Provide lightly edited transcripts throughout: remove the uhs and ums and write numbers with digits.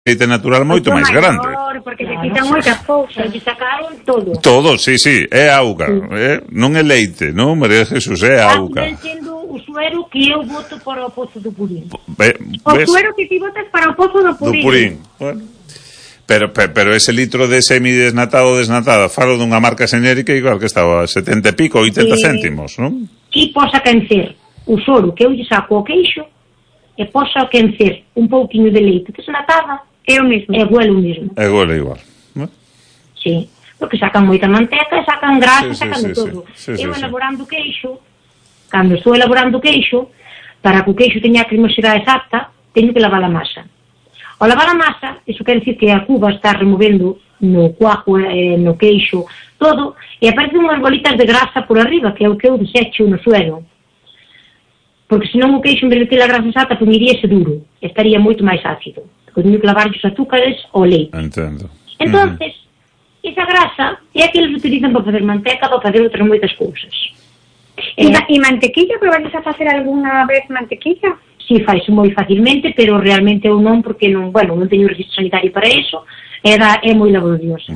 leite natural moito máis grande. Porque se quitan moitas cousas, se sacaron todo. Todo, sí, é auga, non é leite, non, María Jesús, é auga. Eu entendo o suero que eu voto para o pozo do Purín. O suero que ti votas para o pozo do Purín. Bueno. Pero ese litro de semi-desnatado ou desnatada, falo dunha marca xenérica igual que estaba a 70 e pico, 80 céntimos, non? E posa cancer o soro que eu lle saco o queixo e posa cancer un pouquinho de leite desnatada. É o mesmo. É igual o mesmo. É igual. Sí, porque sacan moita manteca, sacan grasa, sacan de todo. Eu elaborando queixo, cando estou elaborando queixo, para que o queixo teña a cremosidade exacta, teño que lavar a masa. Ao lavar a masa, iso quer dicir que a cuba está removendo no cuajo, no queixo, todo, e aparecen unhas bolitas de grasa por arriba, que é o que eu desecho no suelo. Porque senón o queixo, en vez de ter a grasa exacta, iríase duro, estaría moito máis ácido. Teño que lavar os azúcares ao leite. Entendo. Entonces, esa grasa é a que eles utilizan para facer manteca, para facer outras moitas cousas. E mantequilla? Probares a facer alguna vez mantequilla? Sí, faise moi facilmente, pero realmente eu non, porque non teño registro sanitario para eso, é moi laborioso.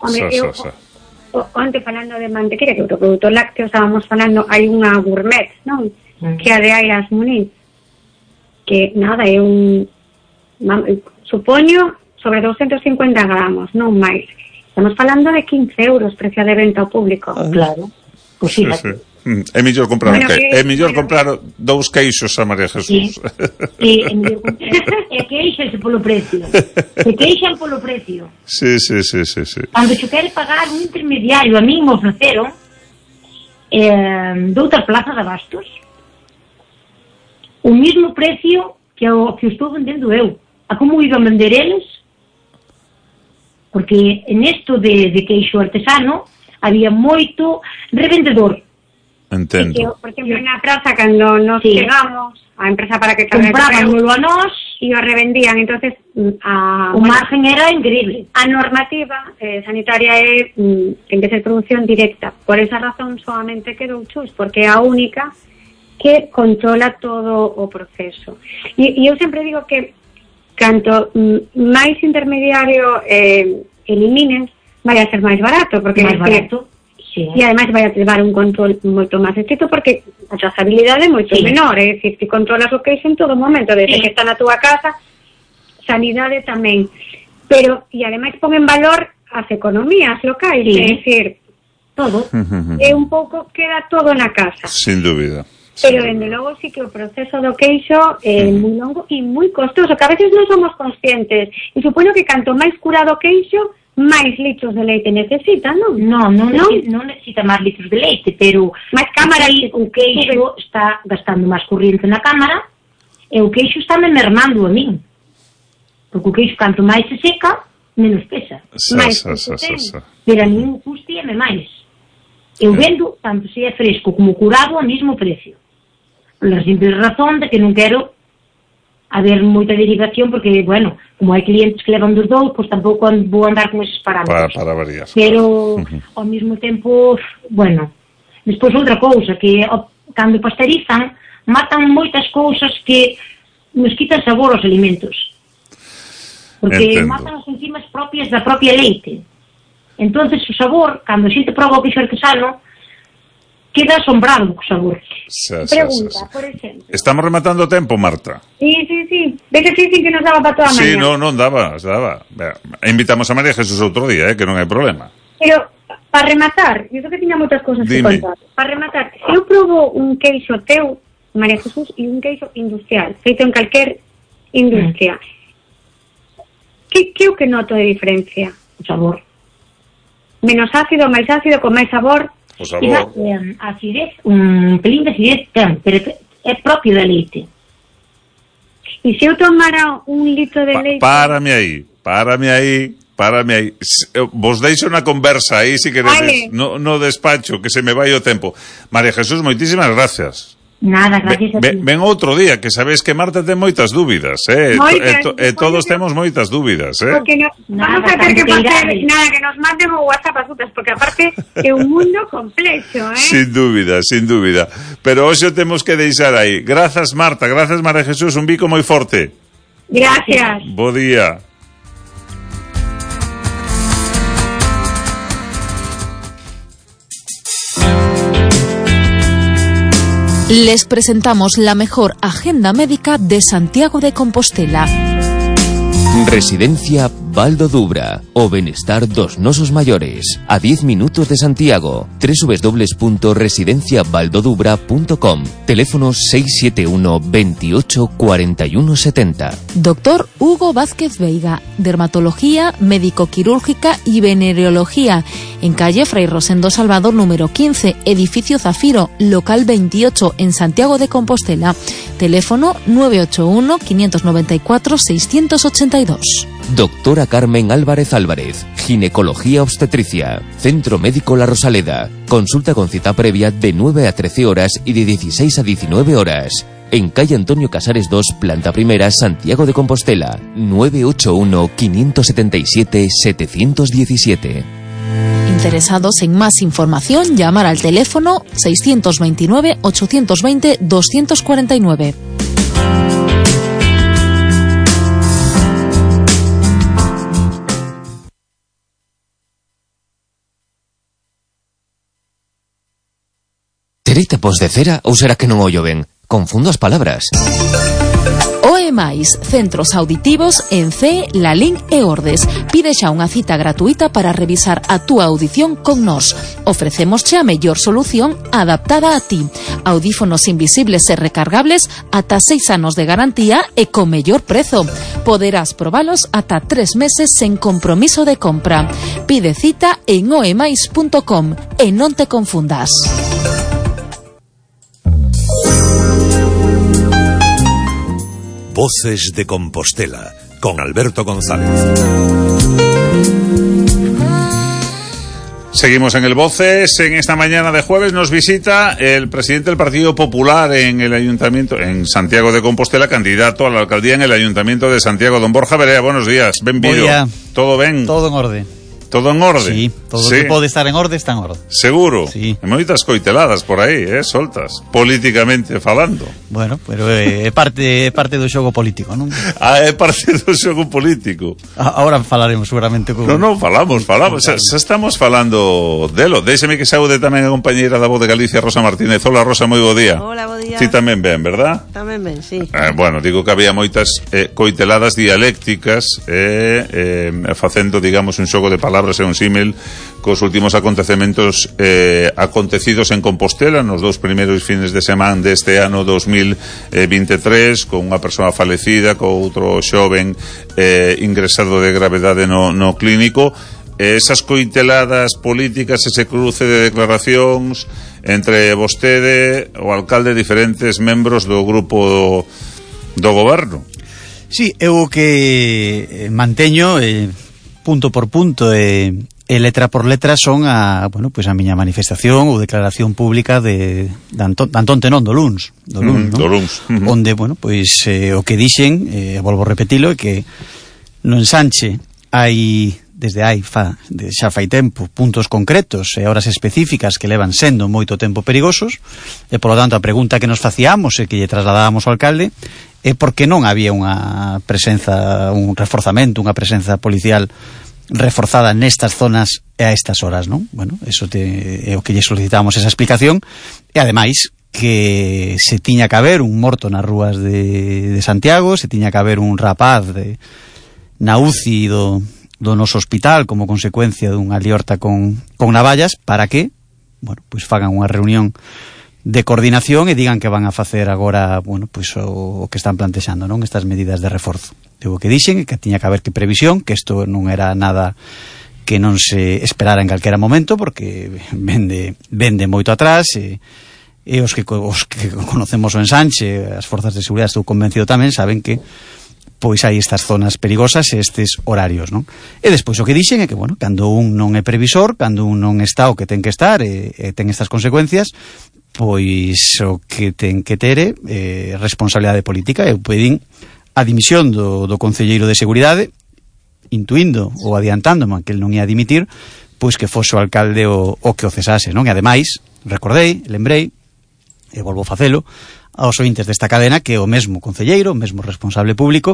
Onte falando de mantequilla, que outro produto lácteo, estábamos falando, hai unha gourmet, non? Que é a de Airas Muniz, que nada, é un... supoño sobre 250 gramos, non máis. Estamos falando de 15 euros precio de venta ao público. Claro, pois sí. É mellor comprar comprar dous queixos a María Jesús. É queixanse polo precio. Se queixan polo precio. Sí. Cando se quere pagar un intermediario, a mí me ofreceron de outra plaza de abastos o mismo precio que o estou vendendo eu. A como iban vender eles? Porque en esto de queixo artesano había moito revendedor. Entendo. Por exemplo, na praza, cando nos chegamos, a empresa para que comprábanlo a nós e o revendían, entonces o margen era increíble. A normativa sanitaria é ten que ser producción directa. Por esa razón solamente quedou Chus, porque é a única que controla todo o proceso. E eu sempre digo que canto máis intermediario elimines, vai a ser máis barato, porque máis barato. Sí. E ademais vai a levar un control moito máis estricto, porque a trazabilidade é moito menor, é dicir, ti controlas o queixo en todo momento, desde que está na túa casa, sanidade tamén, pero e ademais pon en valor as economías locais, é dicir, todo, é un pouco, queda todo na casa. Sin dúbida. Pero, dende logo, sí que o proceso do queixo é moi longo e moi costoso, que a veces non somos conscientes. E supoño que canto máis curado o queixo, máis litros de leite necesita, non? Non necesita máis litros de leite, pero máis cámara, o queixo está gastando máis corriente na cámara e o queixo está me mermando a min. Porque o queixo, canto máis se seca, menos pesa. Pero a min o custe máis. Eu vendo, tanto se é fresco como curado, ao mesmo precio. La simple razón de que non quero haber moita derivación, porque, bueno, como hai clientes que levan dos dous, pois tampouco vou andar con esos parámetros. Para variar. Pero, ao mesmo tempo, bueno, despois outra cousa, que cando pasteurizan, matan moitas cousas que nos quitan sabor aos alimentos. Porque matan as enzimas propias da propia leite. Entonces, o sabor, cando a xente proba o queixo artesano, queda asombrado co sabor. Pregunta, por exemplo. Estamos rematando o tempo, Marta. Sí. Veces dicen que nos daba para toda a mañá. Sí, non daba. Invitamos a María Jesús outro día, que non hai problema. Pero, para rematar, eu que tiña moitas cousas que contar. Para rematar, se eu probo un queixo teu, María Jesús, e un queixo industrial, feito en calquer industria, que o que noto de diferencia? O sabor. Menos ácido, máis ácido, con máis sabor. O sabor. Acidez, un pelín de acidez ten, pero é propio da leite. E se eu tomara un litro de leite... Párame aí. Vos deixo na conversa aí, se queredes, no despacho, que se me vai o tempo. María Jesús, moitísimas gracias. Nada, gracias a ti. Ven outro día, que sabes que Marta ten moitas dúbidas, todos temos moitas dúbidas, Porque vamos a ter que facer que nos manden o WhatsApp as dudas, porque aparte é un mundo complexo, Sin dúbida. Pero hoxe temos que deixar aí. Grazas, Marta, grazas, María Jesús, un bico moi forte. Gracias. Bo día. Les presentamos la mejor agenda médica de Santiago de Compostela. Residencia Val do Dubra, o benestar dos nosos maiores, a 10 minutos de Santiago. www.residenciavaldodubra.com. Teléfono 671 28 41 70. Doctor Hugo Vázquez Veiga, dermatología, médico-quirúrgica y venereología, en calle Fray Rosendo Salvador número 15, edificio Zafiro, local 28, en Santiago de Compostela. Teléfono 981 594 682. Doctora Carmen Álvarez Álvarez, ginecología obstetricia, Centro Médico La Rosaleda. Consulta con cita previa de 9 a 13 horas y de 16 a 19 horas. En calle Antonio Casares 2, planta primera, Santiago de Compostela. 981 577 717. Interesados en más información, llamar al teléfono 629 820 249. Terei tapos de cera ou será que non ollo ben? Confundo as palabras. OEMAIS, centros auditivos en CE, Lalín e Ordes. Pide xa unha cita gratuita para revisar a túa audición con nós. Ofrecémosche a mellor solución adaptada a ti. Audífonos invisibles e recargables ata 6 anos de garantía e con mellor prezo. Poderás probalos ata 3 meses sen compromiso de compra. Pide cita en oemais.com e non te confundas. Voces de Compostela, con Alberto González. Seguimos en el Voces. En esta mañana de jueves nos visita el presidente del Partido Popular en el Ayuntamiento, en Santiago de Compostela, candidato a la alcaldía en el Ayuntamiento de Santiago. Don Borja Berea, buenos días, benvido. Todo ben? Todo en orde. Todo en orde? Sí, todo o que pode estar en orde está en orde. Seguro? Sí. Hai moitas coiteladas por aí, soltas, políticamente falando. Bueno, pero é parte do xogo político, non? É parte do xogo político. Ahora falaremos seguramente con... No, falamos. Xa estamos falando delo. Déixeme que saúde tamén a compañeira da Voz de Galicia, Rosa Martínez. Hola, Rosa, moi bo día. Hola, bo día. Ti tamén ben, verdad? Tamén ben, sí. Bueno, digo que había moitas coiteladas dialécticas facendo, digamos, un xogo de palabras e un símil cos últimos acontecementos acontecidos en Compostela nos 2 primeiros fines de semana deste ano 2023, con unha persoa falecida, con outro xoven ingresado de gravedade no clínico. Esas coiteladas políticas, ese cruce de declaracións entre vostede, o alcalde, diferentes membros do grupo do goberno. Sí, eu que manteño punto por punto e letra por letra son a miña manifestación ou declaración pública de Antón Tenón do Luns, non? Onde, o que dixen, volvo a repetilo, é que no ensanche xa fai tempo puntos concretos e horas específicas que levan sendo moito tempo perigosos, e polo tanto a pregunta que nos facíamos e que lle trasladábamos ao alcalde é porque non había unha presenza, un reforzamento, unha presenza policial reforzada nestas zonas e a estas horas, non? Bueno, eso é o que lle solicitamos, esa explicación, e ademais que se tiña que haber un morto nas rúas de Santiago, se tiña que haber un rapaz na UCI do noso hospital como consecuencia dunha liorta con navallas, para que, fagan unha reunión de coordinación e digan que van a facer agora, o que están plantexando, non? Estas medidas de reforzo. Digo que dixen que tiña que haber que previsión, que isto non era nada que non se esperara en calquera momento, porque vende moito atrás, e os que conocemos o ensanche, as forzas de seguridade, estou convencido tamén, saben que hai estas zonas perigosas e estes horarios, non? E despois o que dixen é que, cando un non é previsor, cando un non está o que ten que estar e ten estas consecuencias, pois o que ten que ter responsabilidade política. Eu pedín a dimisión do concelleiro de Seguridade, intuindo ou adiantándome que el non ia dimitir, pois que fose o alcalde o que o cesase, non? E ademais, lembrei, e volvo a facelo, aos ointes desta cadena, que o mesmo concelleiro, o mesmo responsable público,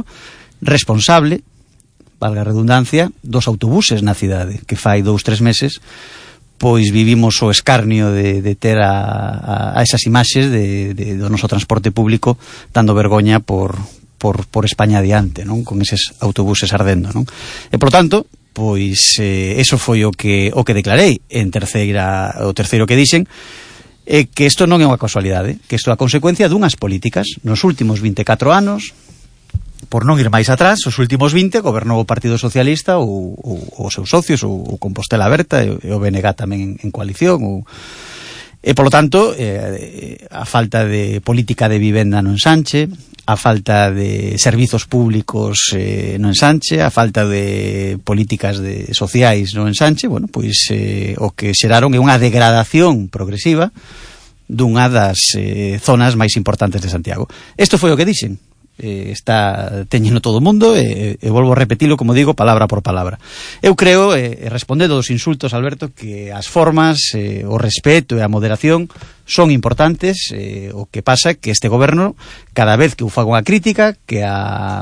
responsable, valga a redundancia, dos autobuses na cidade, que fai 2-3 meses pois vivimos o escarnio de ter a esas imaxes do noso transporte público dando vergoña por España adiante, non? Con eses autobuses ardendo, non? E, por tanto, pois eso foi o que declarei o terceiro que dixen, que isto non é unha casualidade, que isto é a consecuencia dunhas políticas. Nos últimos 24 anos, por non ir máis atrás, os últimos 20 gobernou o Partido Socialista ou os seus socios, ou Compostela Aberta e o BNG tamén en coalición, e polo tanto a falta de política de vivenda non ensanche, a falta de servizos públicos non ensanche, a falta de políticas sociais non ensanche, bueno, pois o que xeraron é unha degradación progresiva dunha das zonas máis importantes de Santiago. Isto foi o que dixen. Está teñendo todo o mundo e volvo a repetilo, como digo, palabra por palabra. Eu creo, respondendo aos insultos, Alberto, que as formas, o respeto e a moderación son importantes. O que pasa é que este goberno, cada vez que faga unha crítica, que a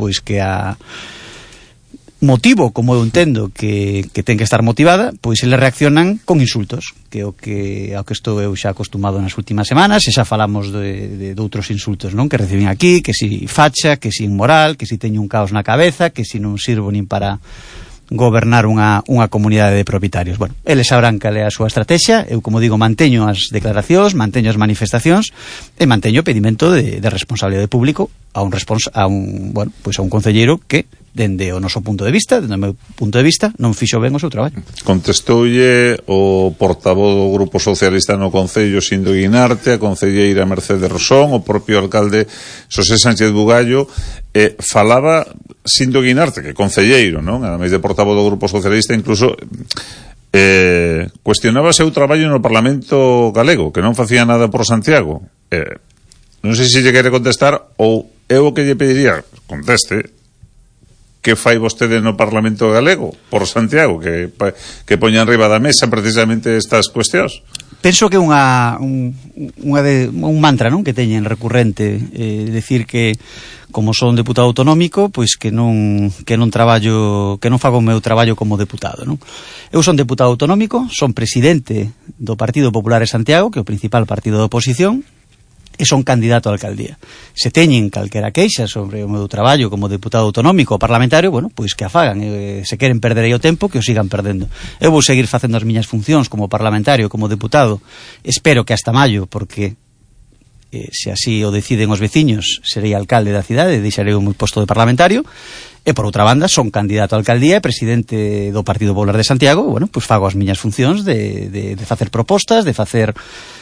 motivo, como eu entendo que ten que estar motivada, pois eles reaccionan con insultos, que ao que estou eu xa acostumado nas últimas semanas, e xa falamos de outros insultos, non? Que recibín aquí, que si facha, que si inmoral, que si teño un caos na cabeza, que si non sirvo nin para gobernar unha comunidade de propietarios. Bueno, eles sabrán cal é a súa estrategia. Eu, como digo, manteño as declaracións, manteño as manifestacións e manteño o pedimento de responsabilidade público a un concelleiro que, dende o noso punto de vista, dende o meu punto de vista, non fixo ben o seu traballo. Contestoulle o portavoz do Grupo Socialista no Concello, Sindo Guinarte, a concelleira Mercedes Rosón, o propio alcalde Xosé Sánchez Bugallo, falaba Sindo Guinarte, que concelleiro, non? Ademais de portavoz do Grupo Socialista, incluso cuestionaba o seu traballo no Parlamento galego, que non facía nada por Santiago. Non sei se lle quere contestar, ou eu o que lle pediría, conteste, que fai vostede no Parlamento galego por Santiago, que poña enriba da mesa precisamente estas cuestións. Penso que un mantra, non, que teñen recurrente, decir que como son deputado autonómico, pois que non fago o meu traballo como deputado, non? Eu son deputado autonómico, son presidente do Partido Popular de Santiago, que é o principal partido da oposición, e son candidato a alcaldía. Se teñen calquera queixa sobre o meu traballo como deputado autonómico ou parlamentario, bueno, pois que a fagan. Se queren perder aí o tempo, que o sigan perdendo. Eu vou seguir facendo as miñas funcións como parlamentario, como deputado. Espero que hasta maio, porque se así o deciden os veciños, serei alcalde da cidade e deixarei o meu posto de parlamentario. E por outra banda, son candidato a alcaldía e presidente do Partido Popular de Santiago. Bueno, pois fago as miñas funcións de facer propostas, de facer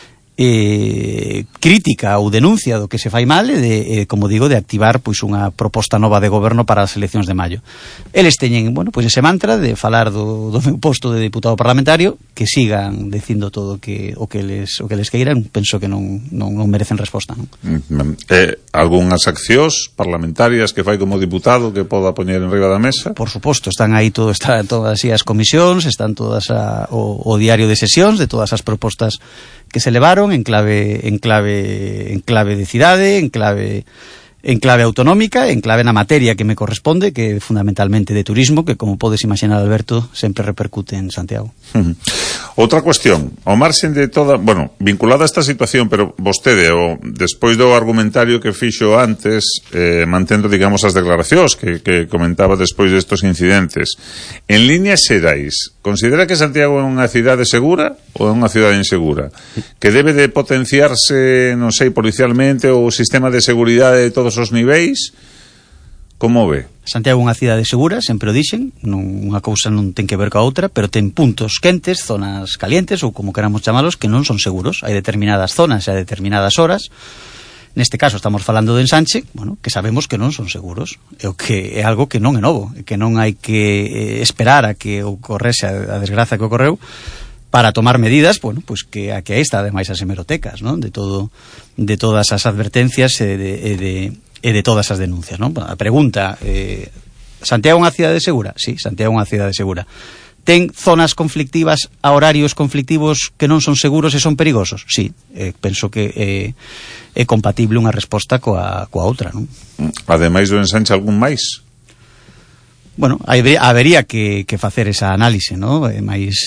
crítica ou denuncia do que se fai mal e como digo, de activar pois unha proposta nova de goberno para as eleccións de maio. Eles teñen, bueno, pois ese mantra de falar do meu posto de deputado parlamentario, que sigan dicindo todo o que les queiran. Penso que non merecen resposta, non? Algúnas accións parlamentarias que fai como diputado que poda poñer en riba da mesa? Por suposto, están todas as comisións, están todas o diario de sesións de todas as propostas que se levaron en clave de cidade, en clave autonómica, en clave na materia que me corresponde, que é fundamentalmente de turismo, que, como podes imaginar, Alberto, sempre repercute en Santiago. Outra cuestión, ao marxen de toda, bueno, vinculada a esta situación, pero vostede, despois do argumentario que fixo antes, mantendo, digamos, as declaracións que comentaba despois destos incidentes, en líneas xerais, considera que Santiago é unha cidade segura ou é unha cidade insegura? Que debe de potenciarse, non sei, policialmente, ou o sistema de seguridade de todos os niveis? Como ve? Santiago é unha cidade segura, sempre o dixen, unha cousa non ten que ver coa outra, pero ten puntos quentes, zonas calientes, ou como queramos chamalos, que non son seguros. Hai determinadas zonas e hai determinadas horas. Neste caso estamos falando de ensanche, bueno, que sabemos que non son seguros. É algo que non é novo, que non hai que esperar a que ocorrese a desgraza que ocorreu para tomar medidas, bueno, pues que aí está ademais as hemerotecas, ¿no? de todas as advertencias e de todas as denuncias, ¿no? A pregunta, Santiago é unha cidade segura? Sí, Santiago é unha cidade segura. Ten zonas conflictivas a horarios conflictivos que non son seguros e son perigosos? Sí, penso que é compatible unha resposta coa outra, non? Ademais do ensanche, algún máis? bueno, habería que facer esa análise, ¿no? máis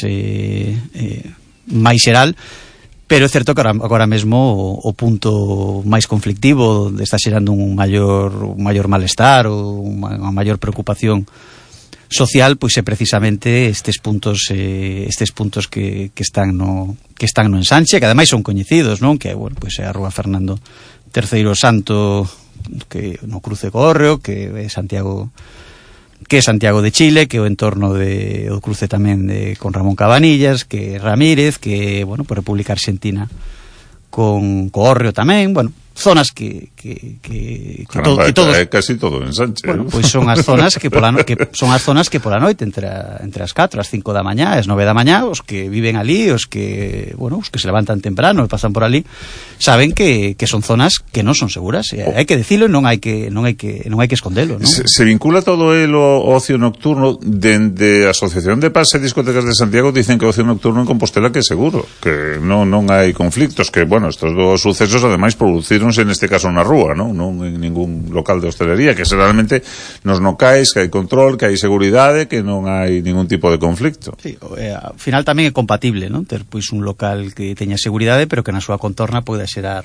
xeral, pero é certo que agora mesmo o punto máis conflictivo está xerando un maior malestar ou unha maior preocupación social, pois é precisamente estes puntos que están no ensanche, que ademais son coñecidos, non? Que bueno, pois é a Rúa Fernando III Santo, que no cruce co Hórreo, que é Santiago de Chile, que é o entorno o cruce tamén con Ramón Cabanillas, que é Ramírez, que bueno, por República Argentina con Hórreo tamén, bueno, zonas que todos casi todo en Sánchez. Bueno, pois son as zonas que pola noite entre as 4 as 5 da mañá, as 9 da mañá, os que viven ali, os que se levantan temprano e pasan por ali, saben que son zonas que non son seguras. Hai que dicilo, non hai que escondelo, ¿no? Se vincula todo el ocio nocturno. Dende a Asociación de Pase e Discotecas de Santiago dicen que o ocio nocturno en Compostela que é seguro, que non hai conflictos, que bueno, estos dos sucesos ademais producironse en este caso na rúa, non en ningún local de hostelería, que realmente nos locais que hai control, que hai seguridade, que non hai ningún tipo de conflicto. Sí, ao final tamén é compatible, non? Ter pois un local que teña seguridade, pero que na súa contorna poida xerar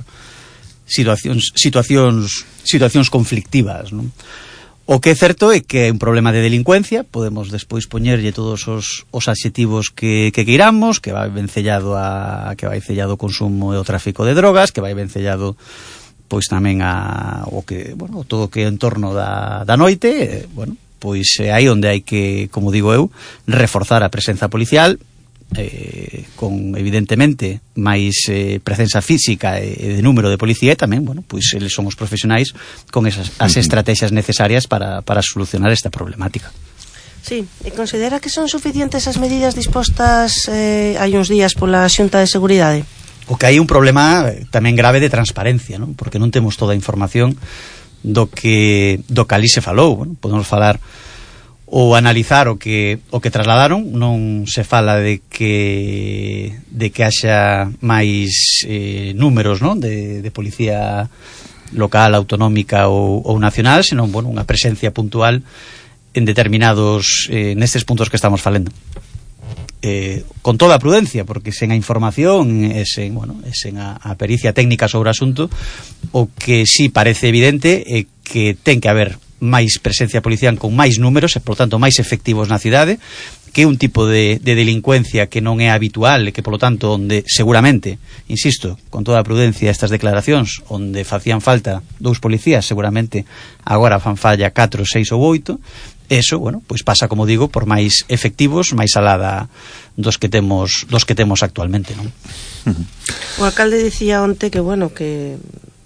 situacións conflictivas, non? O que é certo é que é un problema de delincuencia, podemos despois poñerlle todos os adxetivos que queiramos, que vai vencellado o consumo e o tráfico de drogas, que vai vencellado pois tamén todo o que é en torno da noite, bueno, pois é aí onde hai que, como digo eu, reforzar a presenza policial, con evidentemente máis presenza física e de número de policía, e tamén, bueno, pois eles son os profesionais con as estrategias necesarias para solucionar esta problemática. Sí, e considera que son suficientes as medidas dispostas hai uns días pola Xunta de Seguridade? O que hai un problema tamén grave de transparencia, non? Porque non temos toda a información do que ali se falou. Bueno, podemos falar ou analizar o que trasladaron, non se fala de que haxa máis números, non? De policía local, autonómica ou nacional, senón, bueno, unha presencia puntual en determinados nestes puntos que estamos falando. Con toda a prudencia, porque sen a información e sen a pericia técnica sobre o asunto, o que sí parece evidente é que ten que haber máis presencia policial con máis números e, por tanto, máis efectivos na cidade, que é un tipo de delincuencia que non é habitual e que, polo tanto, onde seguramente, insisto, con toda a prudencia estas declaracións, onde facían falta 2 policías, seguramente agora fan falla 4, 6 ou 8. Eso, bueno, pois pasa, como digo, por máis efectivos, máis alada dos que temos actualmente, non? O alcalde dicía onte que, bueno, que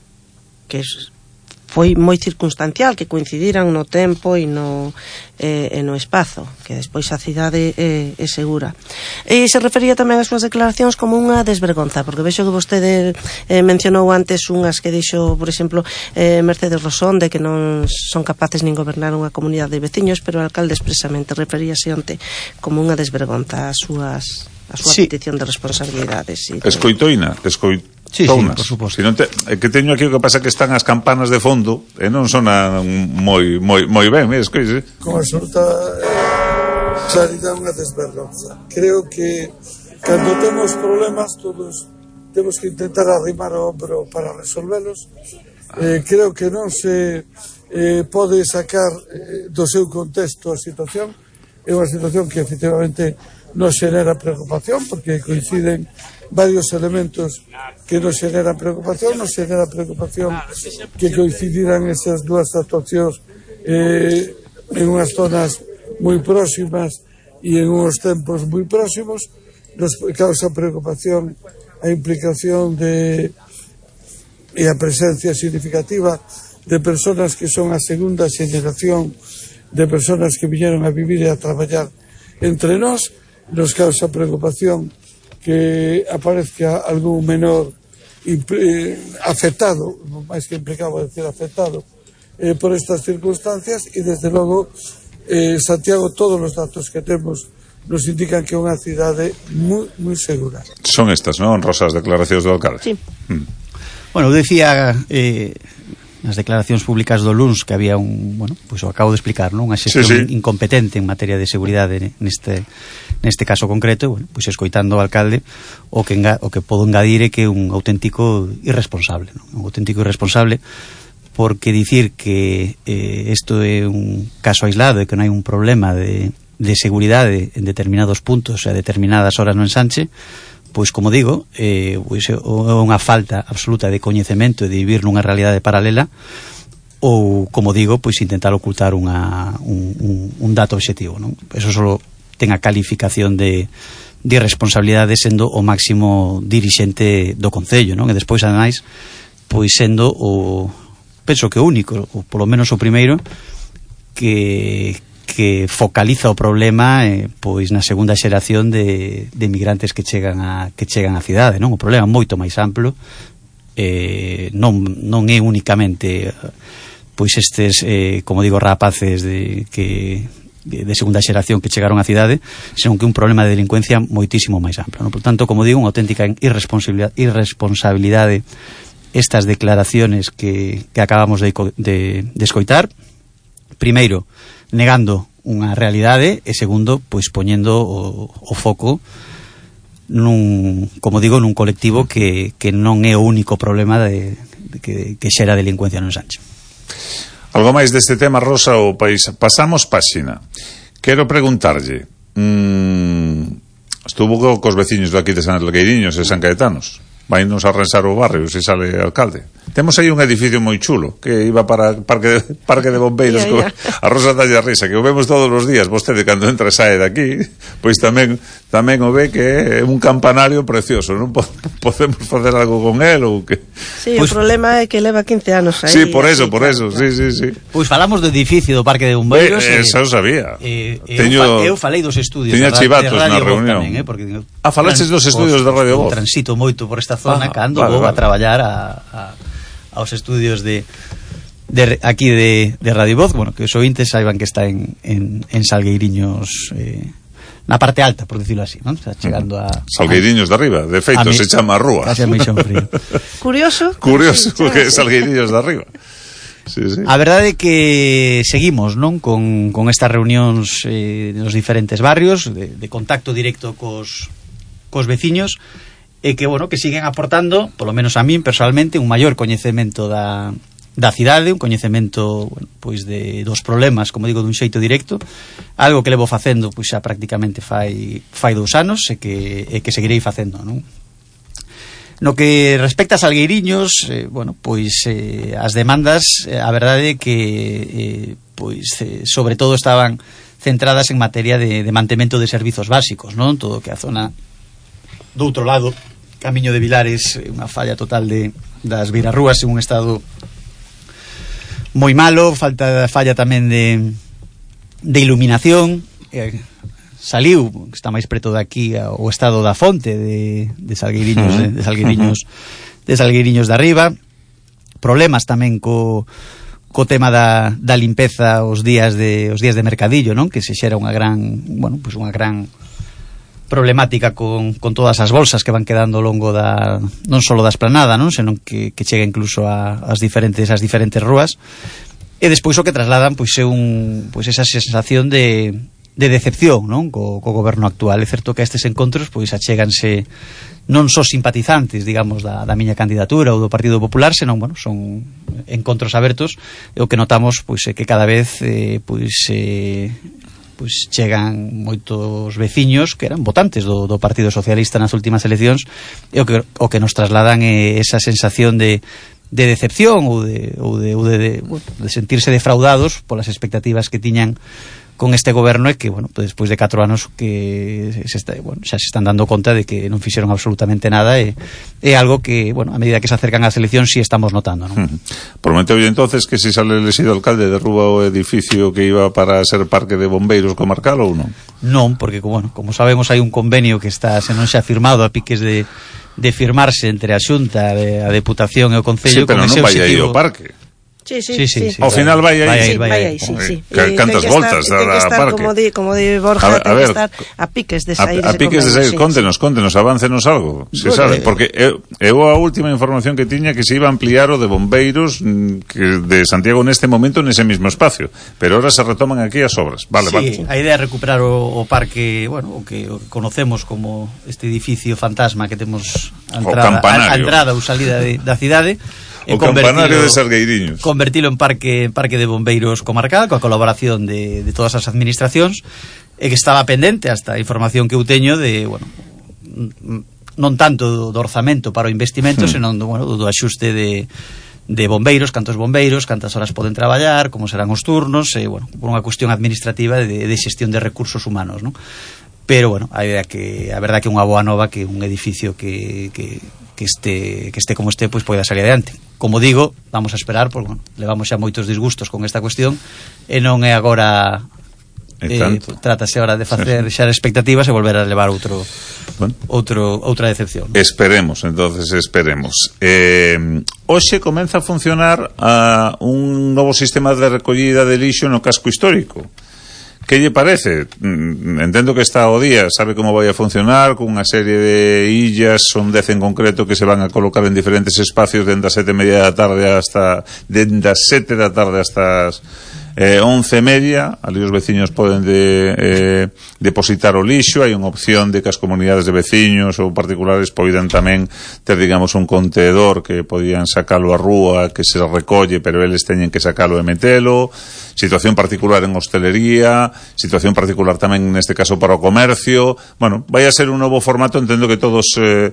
foi moi circunstancial, que coincidiran no tempo e no espazo, que despois a cidade é segura. E se refería tamén ás súas declaracións como unha desvergonza, porque vexo que vostede mencionou antes unhas que dixo, por exemplo, Mercedes Rosón, de que non son capaces nin gobernar unha comunidade de veciños, pero o alcalde expresamente referíase onte como unha desvergonza a súa petición de responsabilidades. Escoitoina. Sí, por suposto. É que teño aquí o que pasa que están as campanas de fondo e non sonan moi ben, con absoluta claridade unha desvergonza. Creo que cando temos problemas todos temos que intentar arrimar o ombro para resolvelos. Creo que non se pode sacar do seu contexto a situación. É unha situación que efectivamente nos xenera preocupación, porque coinciden varios elementos que nos xeneran preocupación. Nos xenera preocupación que coincidiran esas dúas actuacións en unhas zonas moi próximas e en uns tempos moi próximos. Nos causa preocupación a implicación e a presencia significativa de personas que son a segunda xeneración de personas que viñeron a vivir e a traballar entre nós. Nos causa preocupación que aparezca algún menor afectado, máis que implicado decir afectado, por estas circunstancias, e desde logo Santiago, todos os datos que temos nos indican que é unha cidade moi segura. Son estas, non, Rosa, as declaracións do alcalde? Sí. Bueno, eu decía nas declaracións públicas do LUNS que había pois o acabo de explicar, non? Unha xestión incompetente en materia de seguridade neste caso concreto, pois escoitando o alcalde o que podo engadir é que é un auténtico irresponsable, non? Un auténtico irresponsable, porque dicir que isto é un caso aislado e que non hai un problema de seguridade en determinados puntos e a determinadas horas no ensanche, pois como digo, pois é unha falta absoluta de coñecemento e de vivir nunha realidade paralela, ou, como digo, pois intentar ocultar un dato obxectivo, non? Eso só ten a calificación de irresponsabilidade sendo o máximo dirixente do Concello, non? E despois, ademais, pois sendo penso que o único, ou polo menos o primeiro, que focaliza o problema pois na segunda xeración de migrantes que chegan á cidade, non? O problema é moito máis amplo, non é únicamente pois estes, como digo, rapaces de segunda xeración que chegaron á cidade, senón que un problema de delincuencia moitísimo máis amplo, non? Por tanto, como digo, unha auténtica irresponsabilidade estas declaraciones que acabamos de escoitar. Primeiro, negando unha realidade, e segundo, pois poñendo o foco como digo, nun colectivo que non é o único problema que xera delincuencia no ensanche. Algo máis deste tema, Rosa, o país? Pasamos páxina. Quero preguntarlle, estuvo cos veciños de aquí de San Salgueiriños e San Caetanos, vai nos arrasar o barrio se sale alcalde. Temos aí un edificio moi chulo que iba para parque de bombeiros. A Rosa dalle a risa, que o vemos todos os días. Vostede cando entra e sae daqui, pois tamén o ve que é un campanario precioso. Non podemos facer algo con él ou que? Sí, pues, o problema é que leva 15 anos aí. Sí, por eso. Sí. Pois falamos do edificio do parque de bombeiros. Eso sabía. Eu falei dos estudios de Radio Voz tamén, porque falaches dos estudios de Radio Voz. Transito moito por esta zona cando vou a traballar aos estudios de aquí de Radio Voz, que os ointes saiban que está en Salgueiriños, na parte alta, por decirlo así, non? Está chegando a Salgueiriños de arriba, de feito se chama a rúa. Casi a Meixón Frío. Curioso que é Salgueiriños de arriba. Sí. A verdade é que seguimos, non, con estas reunións nos diferentes barrios de contacto directo cos veciños, e que, que siguen aportando, polo menos a min personalmente, un maior coñecemento da cidade, un coñecemento, pois dos problemas, como digo, dun xeito directo, algo que levo facendo pois xa prácticamente fai 2 anos e que seguirei facendo, non? No que respecta a Salgueiriños, as demandas, a verdade é que sobre todo estaban centradas en materia de mantemento de servizos básicos, non? Todo que a zona do outro lado, Camiño de Vilares, unha falla total das beirarrúas en un estado moi malo, falla tamén de iluminación. Saliu, está máis preto de aquí, o estado da fonte de Salgueiriños, de Salgueiriños de arriba. Problemas tamén co tema da limpeza os días de mercadillo, non? Que se xera unha gran problemática con todas as bolsas que van quedando ao longo non só da esplanada, non, senón que chega incluso ás diferentes rúas, e despois o que trasladan é esa sensación de decepción, non, co goberno actual. É certo que a estes encontros achéganse non só simpatizantes, digamos, da miña candidatura ou do Partido Popular, senón, son encontros abertos, e o que notamos é que cada vez chegan moitos veciños que eran votantes do Partido Socialista nas últimas eleccións, e o que nos trasladan é esa sensación de decepción ou de sentirse defraudados polas expectativas que tiñan con este goberno, e que, despois de 4 anos que xa se están dando conta de que non fixeron absolutamente nada, e é algo que, a medida que se acercan as eleccións, si estamos notando, non? Prometeu entonces que se sale elegido alcalde derruba o edificio que iba para ser parque de bombeiros comarcal ou non? Non, porque, como sabemos, hai un convenio que está, se non xa firmado, a piques de firmarse entre a Xunta, a Deputación e o Concello. Sí, pero non vai aí o parque. Sí. Ao final vai aí. Cantas voltas a parque. Como di Borja, ten que estar a piques de sair. A piques de sair, contenos, aváncenos algo, se sabe, porque eu a última información que tiña que se iba a ampliar o de bombeiros de Santiago neste momento nese mismo espacio, pero ahora se retoman aquí as obras. Vale. A idea é recuperar o parque, o que conocemos como este edificio fantasma que temos a entrada ou salida da cidade. O campanario de Sargueiriños. Convertilo en parque de bombeiros comarcal, coa colaboración de todas as administracións, e que estaba pendente hasta a información que eu teño de, non tanto do orzamento para o investimento, senón do axuste de bombeiros, cantos bombeiros, cantas horas poden traballar, como serán os turnos, por unha cuestión administrativa de xestión de recursos humanos, non? Pero, a verdade que é unha boa nova que un edificio que este como este, pois poida salir adiante. Como digo, vamos a esperar, porque levamos xa moitos disgustos con esta cuestión, e non é agora trátase ahora de facer xa expectativas e volver a levar outra decepción. Esperemos. Hoxe comeza a funcionar un novo sistema de recollida de lixo no casco histórico. Que lle parece? Entendo que está ao día, sabe como vai a funcionar, con unha serie de illas, son 10 en concreto, que se van a colocar en diferentes espacios dende as 7:30 da tarde hasta 11:30, ali os veciños poden depositar o lixo, hai unha opción de que as comunidades de veciños ou particulares poden tamén ter, digamos, un contenedor que podían sacalo á rúa, que se recolle, pero eles teñen que sacalo e metelo. Situación particular en hostelería, situación particular tamén neste caso para o comercio. Vai a ser un novo formato, entendo que todo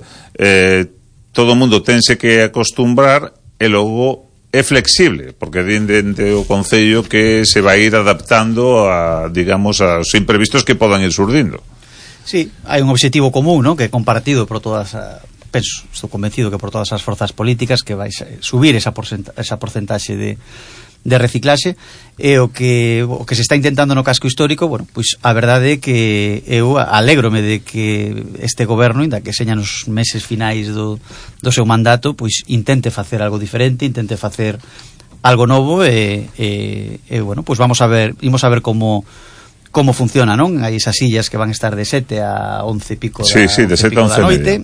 o mundo tense que acostumbrar, e logo é flexible, porque dende o Concello que se vai ir adaptando a, digamos, aos imprevistos que podan ir surdindo. Sí, hai un obxectivo común, non? Que é compartido por todas estou convencido que por todas as forzas políticas, que vai subir esa porcentaxe de reciclaxe, e o que se está intentando no casco histórico, pois a verdade é que eu alégrome de que este goberno, inda que seña nos meses finais do seu mandato, pois intente facer algo diferente, intente facer algo novo, e pois imos a ver como funciona, non? Hai esas sillas que van a estar de 7 a 11 pico de 7 a 11 da noite,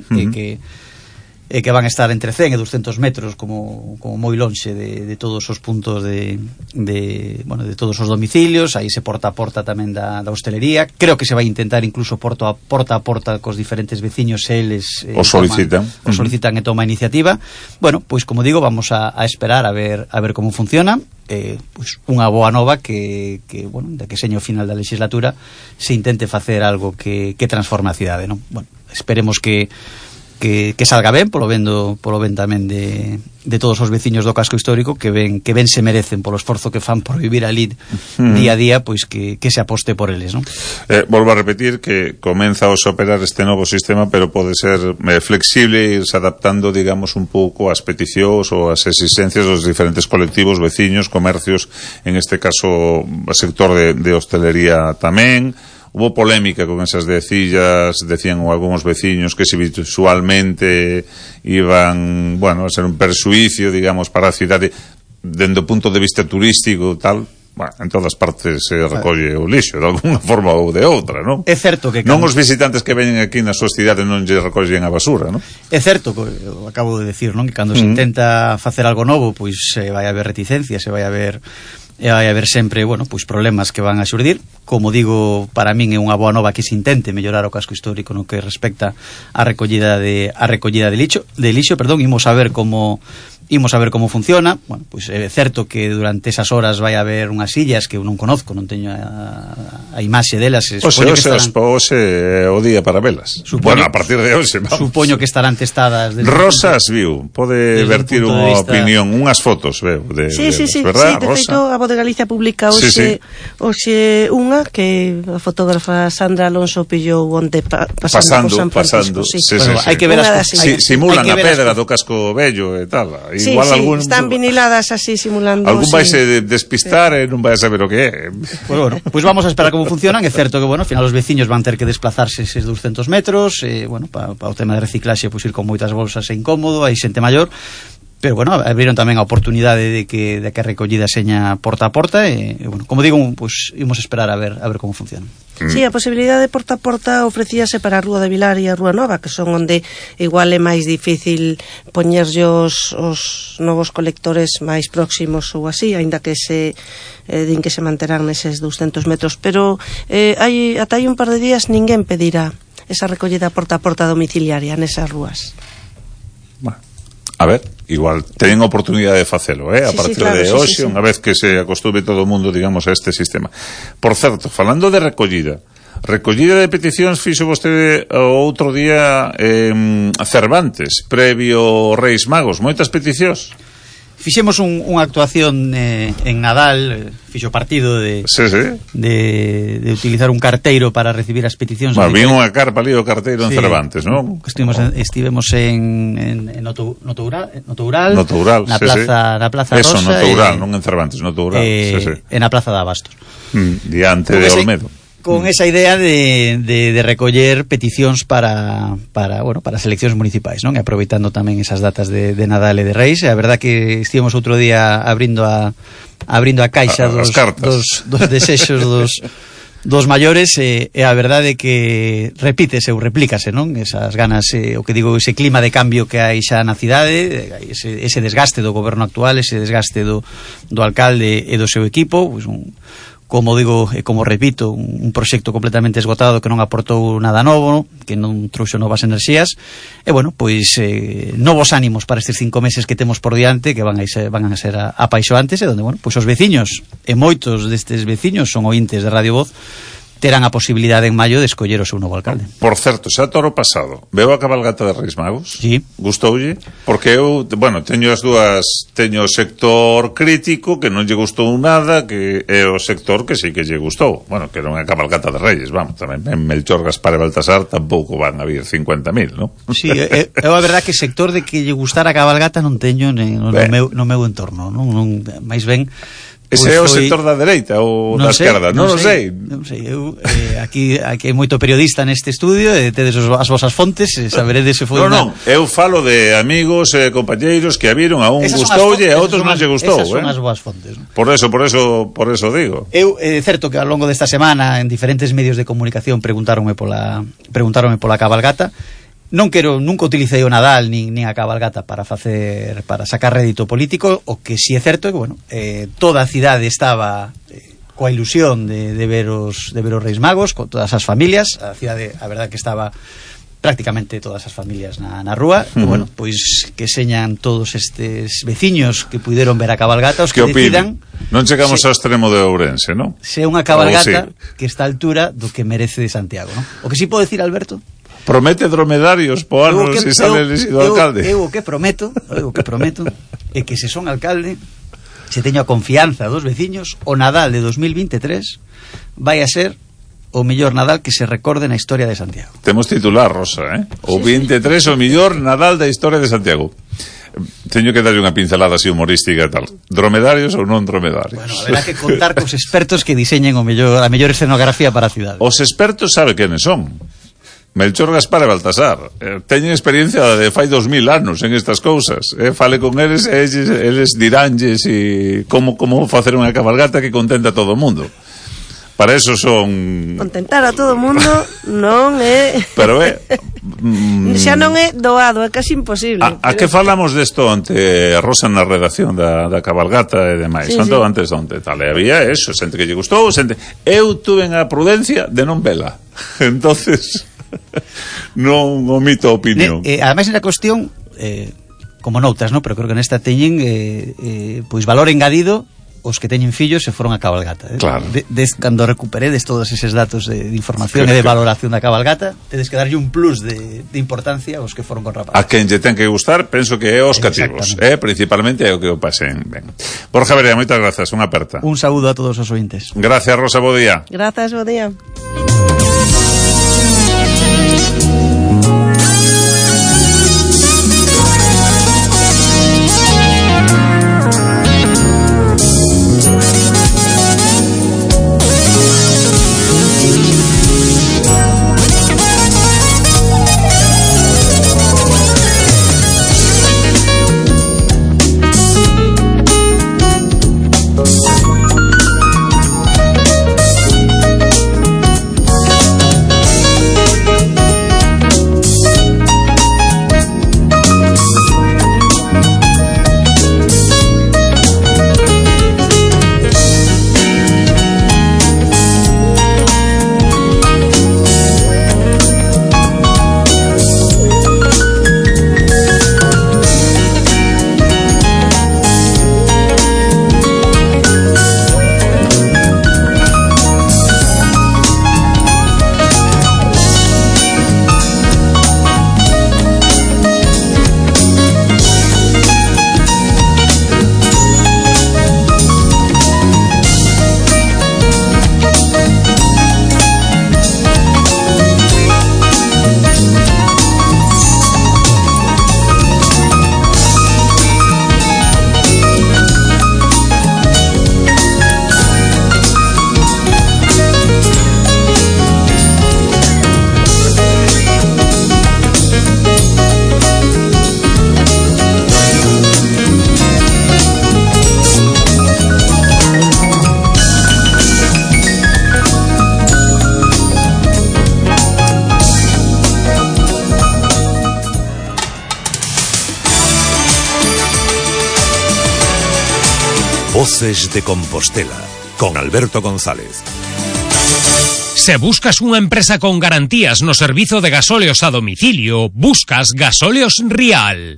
e que van a estar entre 100 e 200 metros como moi lonxe de todos os puntos de todos os domicilios. Aí se porta a porta tamén da hostelería. Creo que se vai intentar incluso porta a porta cos diferentes veciños, eles o solicitan e toma iniciativa. Pois como digo, vamos a esperar a ver como funciona. Pois unha boa nova que de que seño o final da legislatura se intente facer algo que transforme a cidade, non? Esperemos que salga ben, polo ben tamén de todos os veciños do casco histórico, que ben se merecen polo esforzo que fan por vivir ali día a día, pois que se aposte por eles, non? Volvo a repetir que comeza a operar este novo sistema, pero pode ser flexible e irse adaptando, digamos, un pouco ás peticións ou ás exigencias dos diferentes colectivos, veciños, comercios, en este caso o sector de hostelería tamén. Hubo polémica con esas decillas, decían algúns veciños que se visualmente iban, a ser un persuicio, digamos, para a cidade, dende o punto de vista turístico, tal. En todas partes se recolle o lixo de alguna forma ou de outra, non? É certo que non os visitantes que veñen aquí na súa cidade non lle recollen a basura, non? É certo, acabo de decir, non? Que cando se intenta facer algo novo, pois vai haber reticencias, vai haber sempre, pois problemas que van a xurdir. Como digo, para min é unha boa nova que se intente mellorar o casco histórico no que respecta a recollida de lixo, imos a ver como funciona. Pois é certo que durante esas horas vai haber unhas sillas que eu non conozco, non teño a imaxe delas. Hoxe o día para velas. A partir de hoxe, vamos. Supoño que estarán testadas. Rosas viu, pode vertir unha opinión, unhas fotos, veu, Sí, de feito, a Voz de Galicia publica hoxe unha que a fotógrafa Sandra Alonso pillou onde pasando. Hai que ver as simulan a pedra do casco vello e tal. Igual están viniladas así simulando. Algún vai se despistar e non vai a saber o que é. Pois vamos a esperar como funcionan. É certo que, ao final os veciños van ter que desplazarse eses 200 metros, para o tema de reciclaxe, pois ir con moitas bolsas é incómodo, hai xente maior. pero bueno, abriron tamén a oportunidade de que a recollida seña porta a porta e bueno, como digo, pues imos esperar a ver como funciona. Sí, a posibilidade de porta a porta ofrecíase para a Rúa de Vilar e a Rúa Nova, que son onde igual é máis difícil poñerlle os novos colectores máis próximos ou así, aínda que din que se manterán neses 200 metros, pero ata hai un par de días ninguén pedirá esa recollida porta a porta domiciliaria nesas rúas. Bueno, a ver, igual teñen oportunidade de facelo, a partir de hoxe, unha vez que se acostume todo o mundo, digamos, a este sistema. Por certo, falando de recollida de peticións, fixo vostede outro día Cervantes, previo Reis Magos, moitas peticións. Fixemos unha actuación en Nadal, fixo partido de utilizar un carteiro para recibir as peticións. Vin unha carpa ali o carteiro en Cervantes, non? Estivemos en Notoural, na Plaza Rosa. Eso, Notoural, non en Cervantes, Notoural. En a Plaza de Abastos. Diante de Olmedo. Con esa idea de recoller peticións para as eleccións municipais, non? E aproveitando tamén esas datas de Nadal e de Reis, e a verdad que estivemos outro día abrindo a caixa dos desexos dos maiores, e a verdade que repítese ou replícase, non? Esas ganas, o que digo, ese clima de cambio que hai xa na cidade, ese desgaste do goberno actual, ese desgaste do alcalde e do seu equipo, pois como digo e como repito, un proxecto completamente esgotado que non aportou nada novo, que non trouxo novas enerxías, e bueno, pois novos ánimos para estes 5 meses que temos por diante, que van a ser apaixoantes, e onde, bueno, pois os veciños, e moitos destes veciños son ointes de Radio Voz, terán a posibilidade en maio de escoller o seu novo alcalde. Por certo, xa toro pasado, veo a cabalgata de Reis Magos? Sí. Gustoulle? Porque eu, bueno, teño o sector crítico que non lle gustou nada, que é o sector que sí que lle gustou. Bueno, que era unha cabalgata de Reis, vamos, tamén en Melchor, Gaspar e Baltasar tampouco van a vir 50.000, non? Sí, é a verdade que sector de que lle gustara a cabalgata non teño no meu entorno, non máis ben. Ese é o sector da dereita ou da esquerda? Non sei. Eu, aquí hai moito periodista neste estudio, e tedes as vosas fontes, e saberedes se foi Non, eu falo de amigos e compañeiros que a viron, a un gustoulle e a outros non lle gustou. Esas son as boas fontes. Por eso digo. Eu, é certo que ao longo desta semana en diferentes medios de comunicación preguntáronme pola cabalgata. Nunca utilicei o Nadal nin a cabalgata para sacar rédito político. O que si é certo é que, bueno, toda a cidade estaba coa ilusión de ver os Reis Magos, con todas as familias. A cidade, a verdade que estaba prácticamente todas as familias na rúa. E, bueno, pois que señan todos estes veciños que puideron ver a cabalgata, os que decidan. Non chegamos ao extremo de Ourense, non? Se é unha cabalgata que está a altura do que merece de Santiago, non? O que si pode decir, Alberto, promete dromedarios po ano se sale elegido alcalde. Eu o que prometo é que se son alcalde, se teño a confianza dos veciños, o Nadal de 2023 vai a ser o mellor Nadal que se recorde na historia de Santiago. Temos titular, Rosa, O 23 o mellor Nadal da historia de Santiago. Teño que darlle unha pincelada así humorística e tal. Dromedarios ou non dromedarios? Bueno, haberá que contar cos expertos que diseñen a mellor escenografía para a cidade. Os expertos sabe quenes son. Melchor, Gaspar e Baltasar teñen experiencia de fai 2000 anos en estas cousas, fale con eles e eles diránlles como facer unha cabalgata que contenta a todo o mundo. Para eso son... Contentar a todo o mundo non é... Pero xa non é doado, é casi imposible. A que falamos desto ante Rosa na redacción da cabalgata e demais? Antes onde tal, había eso, xente que lle gustou, xente... Eu tuve a prudencia de non vela. Entonces... non omito a opinión. Ademais, na cuestión, como noutras, ¿no? Pero creo que nesta teñen pois valor engadido os que teñen fillos se foron a cabalgata. Claro. Cando recuperedes todos eses datos de información e de valoración da cabalgata, tedes que darlle un plus de importancia aos que foron con rapazes. A quen lle ten que gustar, penso que é os cativos, principalmente é o que o pasen ben. Borja Verea, moitas grazas, unha aperta. Un saúdo a todos os ointes. Gracias, Rosa, bo día. Grazas, bo día. Voces de Compostela, con Alberto González. Se buscas unha empresa con garantías no servizo de gasóleos a domicilio, buscas Gasóleos Rial.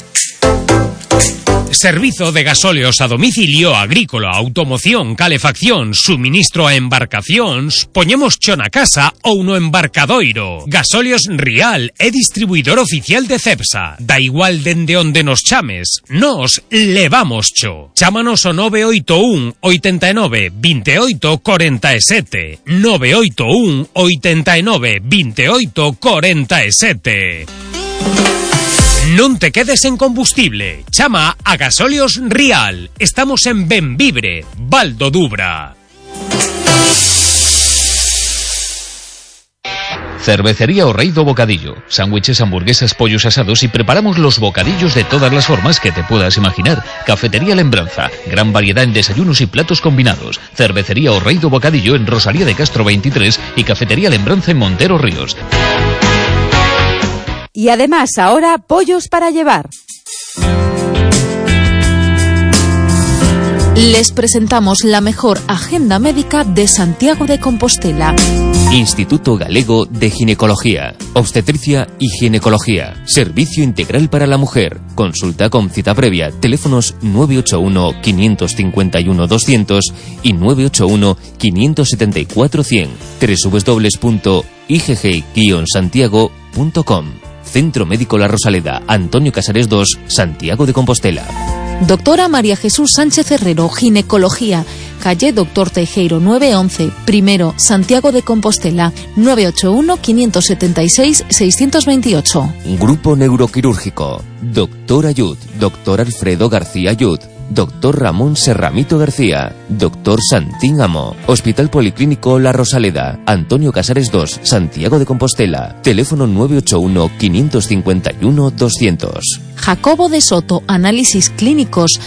Servizo de gasóleos a domicilio, agrícola, automoción, calefacción, suministro a embarcacións, poñemos cho na casa ou no embarcadoiro. Gasóleos Rial é distribuidor oficial de Cepsa. Da igual dende onde nos chames, nos levamos cho. Chámanos ao 981 89 28 47. 981 89 28 47. Non te quedes en combustible. Chama a Gasóleos Rial. Estamos en Benvibre, Val do Dubra. Cervecería O Rei do Bocadillo. Sándwiches, hamburguesas, pollos asados y preparamos los bocadillos de todas las formas que te puedas imaginar. Cafetería Lembranza. Gran variedad en desayunos y platos combinados. Cervecería O Rei do Bocadillo en Rosalía de Castro 23 y Cafetería Lembranza en Montero Ríos. Y además ahora pollos para llevar. Les presentamos la mejor agenda médica de Santiago de Compostela. Instituto Galego de Ginecología, Obstetricia y Ginecología. Servicio integral para la mujer. Consulta con cita previa. Teléfonos 981 551 200 y 981 574 100. www.igg-santiago.com. Centro Médico La Rosaleda, Antonio Casares 2, Santiago de Compostela. Doctora María Jesús Sánchez Herrero, Ginecología, calle Doctor Teijeiro 911, primero, Santiago de Compostela, 981-576-628. Grupo Neuroquirúrgico, Doctor Ayud, Doctor Alfredo García Ayud, Doctor Ramón Serramito García, Doctor Santín Amo, Hospital Policlínico La Rosaleda, Antonio Casares 2, Santiago de Compostela, teléfono 981-551-200. Jacobo de Soto, análisis clínicos,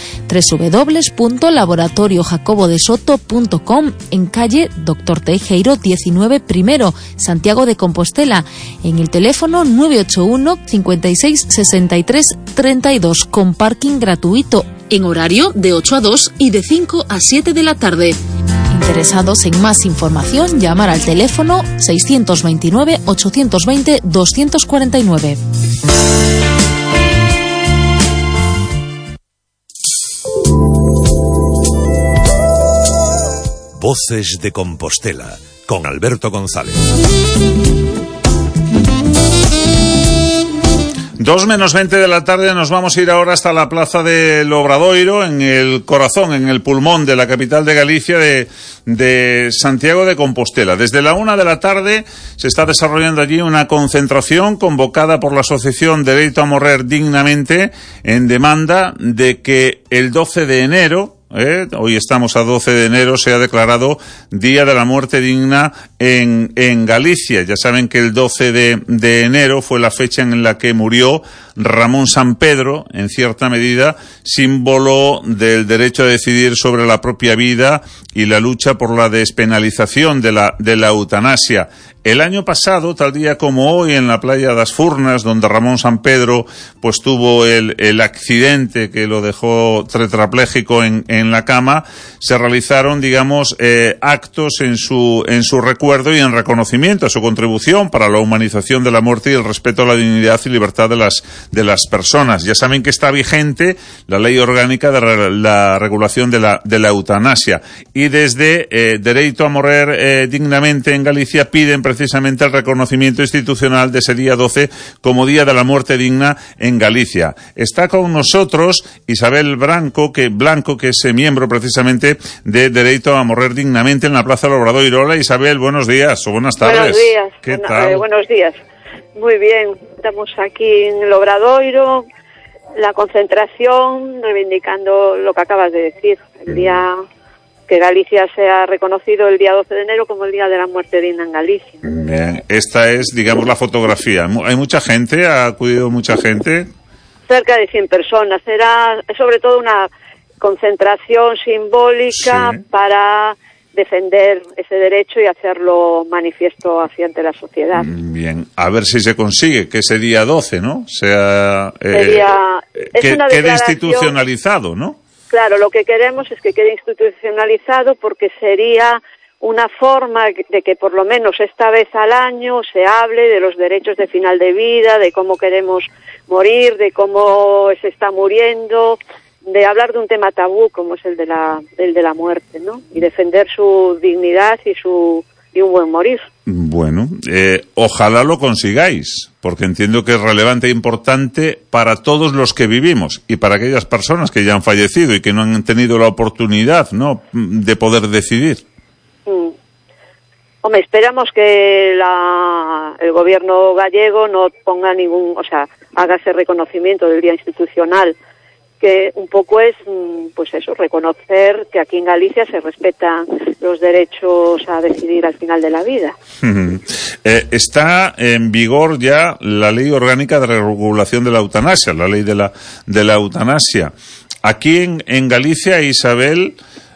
www.laboratoriojacobodesoto.com, en calle Doctor Teijeiro 19 primero, Santiago de Compostela, en el teléfono 981 56 63 32, con parking gratuito, en horario de 8 a 2 y de 5 a 7 de la tarde. Interesados en más información, llamar al teléfono 629 820 249. Voces de Compostela, con Alberto González. 2:20 de la tarde, nos vamos a ir ahora hasta la plaza del Obradoiro, en el corazón, en el pulmón de la capital de Galicia, de Santiago de Compostela. Desde la 1 de la tarde se está desarrollando allí una concentración convocada por la asociación Dereito a Morrer Dignamente, en demanda de que el 12 de enero, hoy estamos a 12 de enero, se ha declarado Día de la Muerte Digna en Galicia. Ya saben que el 12 de enero fue la fecha en la que murió Ramón Sampedro, en cierta medida símbolo del derecho a decidir sobre la propia vida y la lucha por la despenalización de la eutanasia. El año pasado, tal día como hoy, en la playa das Furnas, donde Ramón Sampedro pues tuvo el accidente que lo dejó tetrapléjico en la cama, se realizaron, digamos, actos en su recuerdo y en reconocimiento a su contribución para la humanización de la muerte y el respeto a la dignidad y libertad de las personas. Ya saben que está vigente la ley orgánica de la regulación de la eutanasia, y desde Dereito a Morrer Dignamente en Galicia piden precisamente el reconocimiento institucional de ese día 12 como Día de la Muerte Digna en Galicia. Está con nosotros Isabel Blanco, que es miembro precisamente de Dereito a Morrer Dignamente en la Plaza del Obradoiro. Hola Isabel, buenos días o buenas tardes. Buenos días. ¿Qué tal? Buenos días. Muy bien, estamos aquí en el Obradoiro, la concentración, reivindicando lo que acabas de decir, el día que Galicia sea reconocido el día 12 de enero como el Día de la Muerte Digna en Galicia. Bien, esta es, digamos, la fotografía. ¿Hay mucha gente? ¿Ha acudido mucha gente? Cerca de 100 personas. Será sobre todo una concentración simbólica, sí, para defender ese derecho y hacerlo manifiesto ante la sociedad. Bien, a ver si se consigue que ese día 12, ¿no? Quede institucionalizado, ¿no? Claro, lo que queremos es que quede institucionalizado porque sería una forma de que por lo menos esta vez al año se hable de los derechos de final de vida, de cómo queremos morir, de cómo se está muriendo, de hablar de un tema tabú como es el de la muerte, ¿no? Y defender su dignidad y un buen morir. Bueno, ojalá lo consigáis, porque entiendo que es relevante e importante para todos los que vivimos y para aquellas personas que ya han fallecido y que no han tenido la oportunidad, ¿no?, de poder decidir. Hombre, esperamos que el gobierno gallego no ponga haga ese reconocimiento del día institucional, que un poco es, pues eso, reconocer que aquí en Galicia se respetan los derechos a decidir al final de la vida. Está en vigor ya la Ley Orgánica de Regulación de la Eutanasia, la ley de la eutanasia. Aquí en Galicia, Isabel,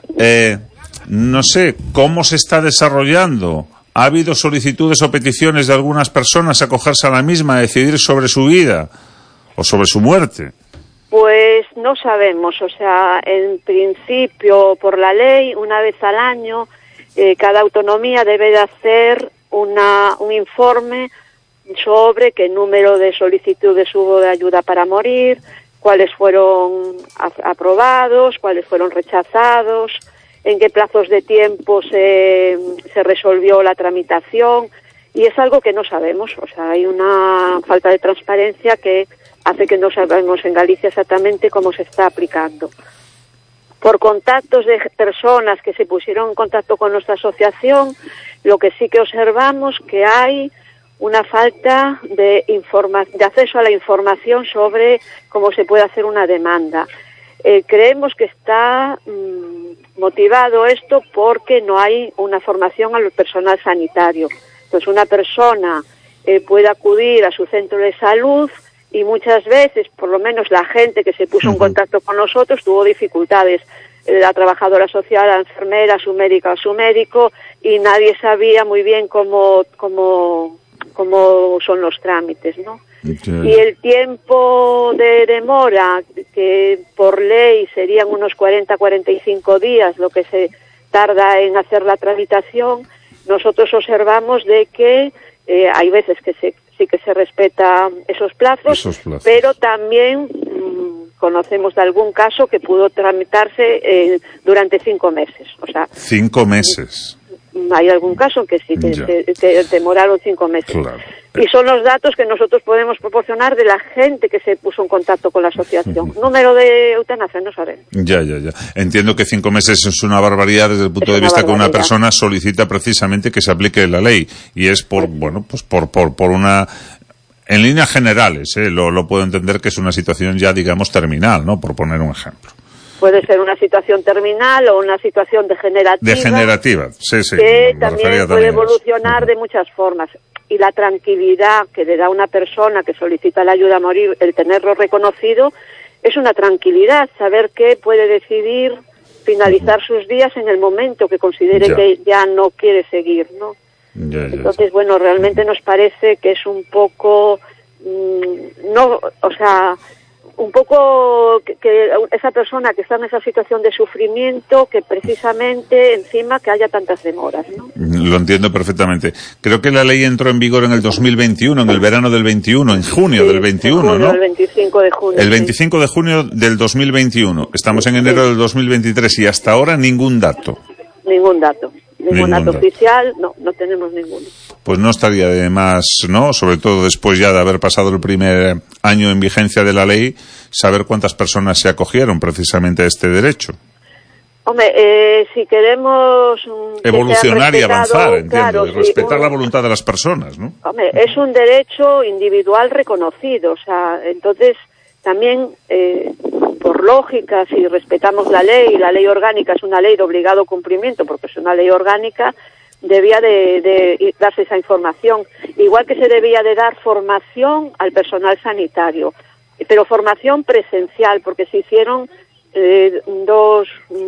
no sé cómo se está desarrollando. ¿Ha habido solicitudes o peticiones de algunas personas a acogerse a la misma, a decidir sobre su vida o sobre su muerte? Pues no sabemos, en principio, por la ley, una vez al año, cada autonomía debe de hacer un informe sobre qué número de solicitudes hubo de ayuda para morir, cuáles fueron aprobados, cuáles fueron rechazados, en qué plazos de tiempo se resolvió la tramitación, y es algo que no sabemos, hay una falta de transparencia que hace que no sabemos en Galicia exactamente cómo se está aplicando. Por contactos de personas que se pusieron en contacto con nuestra asociación, lo que sí que observamos que hay una falta de acceso a la información sobre cómo se puede hacer una demanda. Creemos que está motivado esto porque no hay una formación al personal sanitario. Entonces, una persona puede acudir a su centro de salud y muchas veces, por lo menos la gente que se puso en contacto con nosotros, tuvo dificultades. La trabajadora social, la enfermera, su médica o su médico, y nadie sabía muy bien cómo son los trámites, ¿no? Okay. Y el tiempo de demora, que por ley serían unos 40-45 días lo que se tarda en hacer la tramitación, nosotros observamos de que hay veces que sí que se respeta esos plazos, pero también conocemos de algún caso que pudo tramitarse durante 5 meses. 5 meses. Hay algún caso que sí, que demoraron 5 meses. Claro. Y son los datos que nosotros podemos proporcionar de la gente que se puso en contacto con la asociación. Número de eutanasia no sabemos. Ya. Entiendo que 5 meses es una barbaridad desde el punto de vista que una persona solicita precisamente que se aplique la ley. Y es por una... En líneas generales, lo puedo entender que es una situación ya, digamos, terminal, ¿no? Por poner un ejemplo. Puede ser una situación terminal o una situación degenerativa. Degenerativa, sí. Que también puede evolucionar de muchas formas. Y la tranquilidad que le da a una persona que solicita la ayuda a morir, el tenerlo reconocido, es una tranquilidad, saber que puede decidir finalizar sus días en el momento que considere que ya no quiere seguir, ¿no? Entonces, bueno, realmente nos parece que es un poco, un poco que esa persona que está en esa situación de sufrimiento, que precisamente encima que haya tantas demoras, ¿no? Lo entiendo perfectamente. Creo que la ley entró en vigor en el 2021, en el verano del 21, en junio del 21, ¿no? El 25 de junio. El 25 de junio del 2021. Estamos en enero del 2023 y hasta ahora ningún dato. Ningún dato oficial, no tenemos ninguno. Pues no estaría de más, ¿no? Sobre todo después ya de haber pasado el primer año en vigencia de la ley, saber cuántas personas se acogieron precisamente a este derecho. Hombre, si queremos... evolucionar y avanzar, entiendo, respetar la voluntad de las personas, ¿no? Hombre, es un derecho individual reconocido, entonces también... por lógica, si respetamos la ley orgánica es una ley de obligado cumplimiento, porque es una ley orgánica, debía de darse esa información. Igual que se debía de dar formación al personal sanitario, pero formación presencial, porque se hicieron dos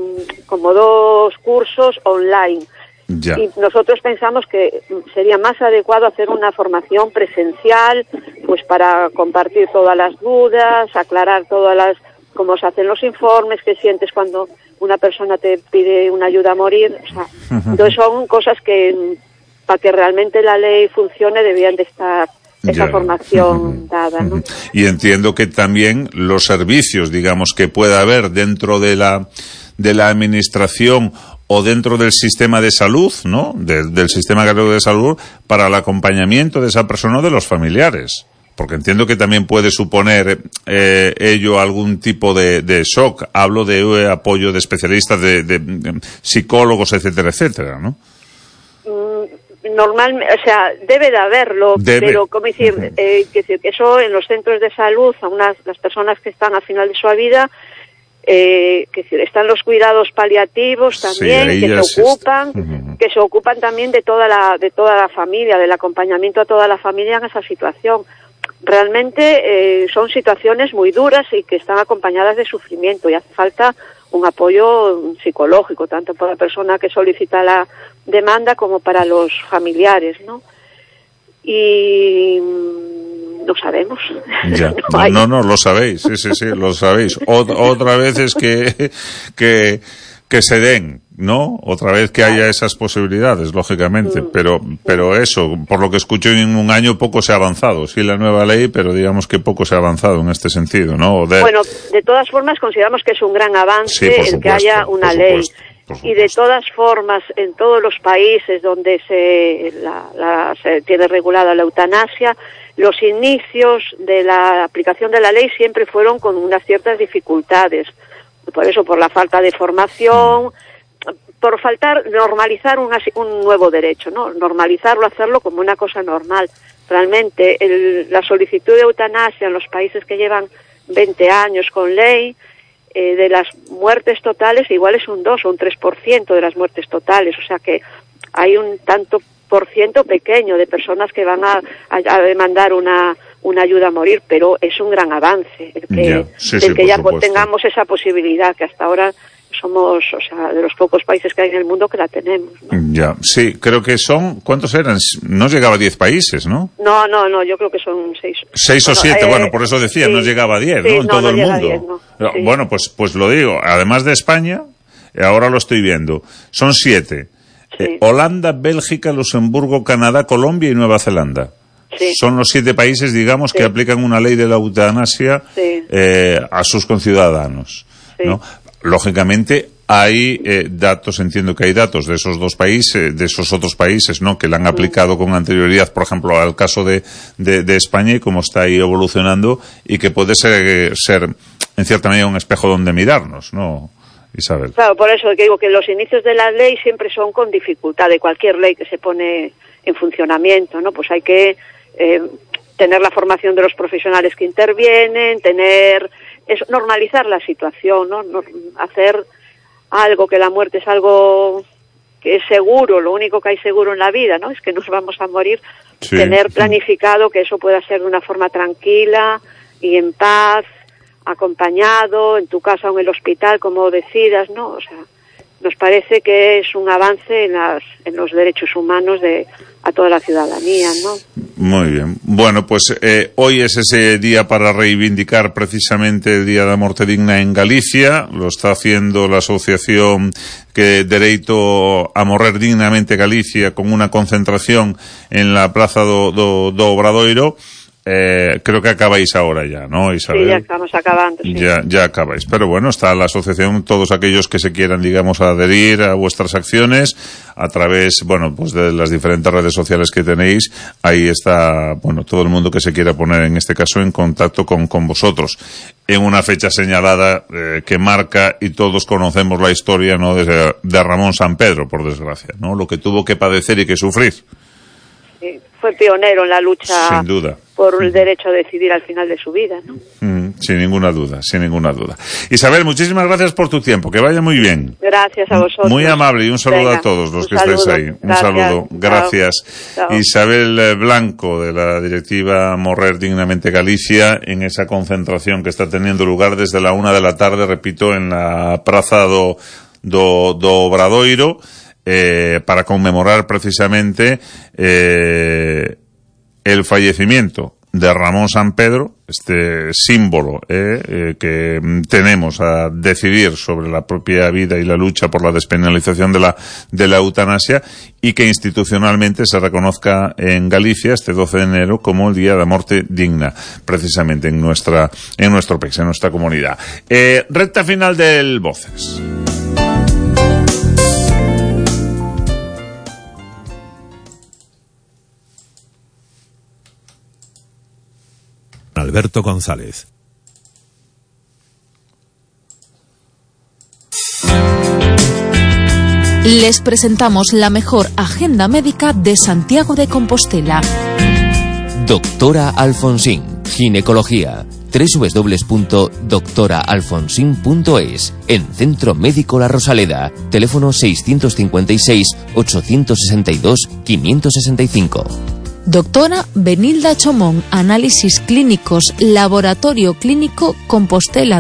cursos online. Ya. Y nosotros pensamos que sería más adecuado hacer una formación presencial, pues para compartir todas las dudas, aclarar todas las cómo se hacen los informes, qué sientes cuando una persona te pide una ayuda a morir, o sea, entonces son cosas que para que realmente la ley funcione debían de estar esa formación dada, ¿no? Y entiendo que también los servicios, digamos, que pueda haber dentro de la administración o dentro del sistema de salud, ¿no? Del sistema de salud para el acompañamiento de esa persona o de los familiares. Porque entiendo que también puede suponer ello algún tipo de shock. Hablo de apoyo de especialistas, de psicólogos, etcétera, etcétera, ¿no? Normalmente, o sea, debe de haberlo, pero como decir, que eso en los centros de salud, las personas que están al final de su vida, que están los cuidados paliativos también, sí, que se ocupan también de toda la familia, del acompañamiento a toda la familia en esa situación. Realmente son situaciones muy duras y que están acompañadas de sufrimiento y hace falta un apoyo psicológico, tanto para la persona que solicita la demanda como para los familiares, ¿no? Y no sabemos. Ya. No, lo sabéis, sí, lo sabéis. Otra vez es que se den, ¿no? Otra vez que haya esas posibilidades, lógicamente, pero eso, por lo que escucho, en un año poco se ha avanzado. Sí, la nueva ley, pero digamos que poco se ha avanzado en este sentido, ¿no? Bueno, de todas formas consideramos que es un gran avance el que haya una ley. Y de todas formas, en todos los países donde se tiene regulada la eutanasia, los inicios de la aplicación de la ley siempre fueron con unas ciertas dificultades. Por eso, por la falta de formación, por normalizar un nuevo derecho, ¿no? Normalizarlo, hacerlo como una cosa normal. Realmente, la solicitud de eutanasia en los países que llevan 20 años con ley, de las muertes totales, igual es un 2 o un 3% de las muertes totales. O sea que hay un tanto por ciento pequeño de personas que van a demandar una ayuda a morir, pero es un gran avance el que ya tengamos esa posibilidad, que hasta ahora somos, o sea, de los pocos países que hay en el mundo que la tenemos, ¿no? Ya, sí, creo que son, ¿cuántos eran? No llegaba a 10 países, ¿no? No, yo creo que son 6. 6 o 7, bueno, por eso decía, sí, no llegaba a 10, ¿no? En todo el mundo. 10, no. Sí. Bueno, pues lo digo, además de España, ahora lo estoy viendo, son 7. Sí. Holanda, Bélgica, Luxemburgo, Canadá, Colombia y Nueva Zelanda. Sí. Son los 7 países, digamos, que aplican una ley de la eutanasia a sus conciudadanos, ¿no? Lógicamente hay datos, entiendo que hay datos de esos dos países, de esos otros países, ¿no? Que la han aplicado con anterioridad, por ejemplo, al caso de España y cómo está ahí evolucionando, y que puede ser en cierta medida un espejo donde mirarnos, ¿no, Isabel? Claro, por eso digo que los inicios de la ley siempre son con dificultad, de cualquier ley que se pone en funcionamiento, ¿no? Pues hay que tener la formación de los profesionales que intervienen, normalizar la situación, ¿no? Hacer algo, que la muerte es algo que es seguro, lo único que hay seguro en la vida, ¿no? Es que nos vamos a morir. Sí. Tener planificado que eso pueda ser de una forma tranquila y en paz, acompañado, en tu casa o en el hospital, como decidas, ¿no? O sea, nos parece que es un avance en los derechos humanos a toda la ciudadanía, ¿no? Muy bien. Bueno, pues hoy es ese día para reivindicar precisamente el Día da Morte Digna en Galicia. Lo está haciendo la asociación Dereito a Morrer Dignamente Galicia, con una concentración en la Praza do Obradoiro. Creo que acabáis ahora ya, ¿no, Isabel? Sí, ya estamos acabando. Sí. Ya acabáis. Pero bueno, está la asociación, todos aquellos que se quieran, digamos, adherir a vuestras acciones a través, bueno, pues de las diferentes redes sociales que tenéis. Ahí está, bueno, todo el mundo que se quiera poner, en este caso, en contacto con vosotros. En una fecha señalada que marca, y todos conocemos la historia, ¿no?, de Ramón Sampedro, por desgracia, ¿no? Lo que tuvo que padecer y que sufrir. Sí, fue pionero en la lucha, sin duda, por el derecho a decidir al final de su vida, ¿no? Sin ninguna duda. Isabel, muchísimas gracias por tu tiempo, que vaya muy bien. Gracias a vosotros. Muy amable, y un saludo a todos los que estáis ahí. Un saludo, gracias. Chao. Isabel Blanco, de la directiva Morrer Dignamente Galicia, en esa concentración que está teniendo lugar desde la 1 de la tarde, repito, en la Praza do Obradoiro, para conmemorar precisamente el fallecimiento de Ramón Sampedro, este símbolo que tenemos a decidir sobre la propia vida y la lucha por la despenalización de la eutanasia, y que institucionalmente se reconozca en Galicia este 12 de enero como el Día de Morte Digna, precisamente en nuestro país, en nuestra comunidad. Recta final del Voces. Alberto González. Les presentamos la mejor agenda médica de Santiago de Compostela. Doctora Alfonsín, ginecología. www.doctoraalfonsín.es. En Centro Médico La Rosaleda. Teléfono 656 862 565. Doctora Benilda Chomón, análisis clínicos, Laboratorio Clínico Compostela,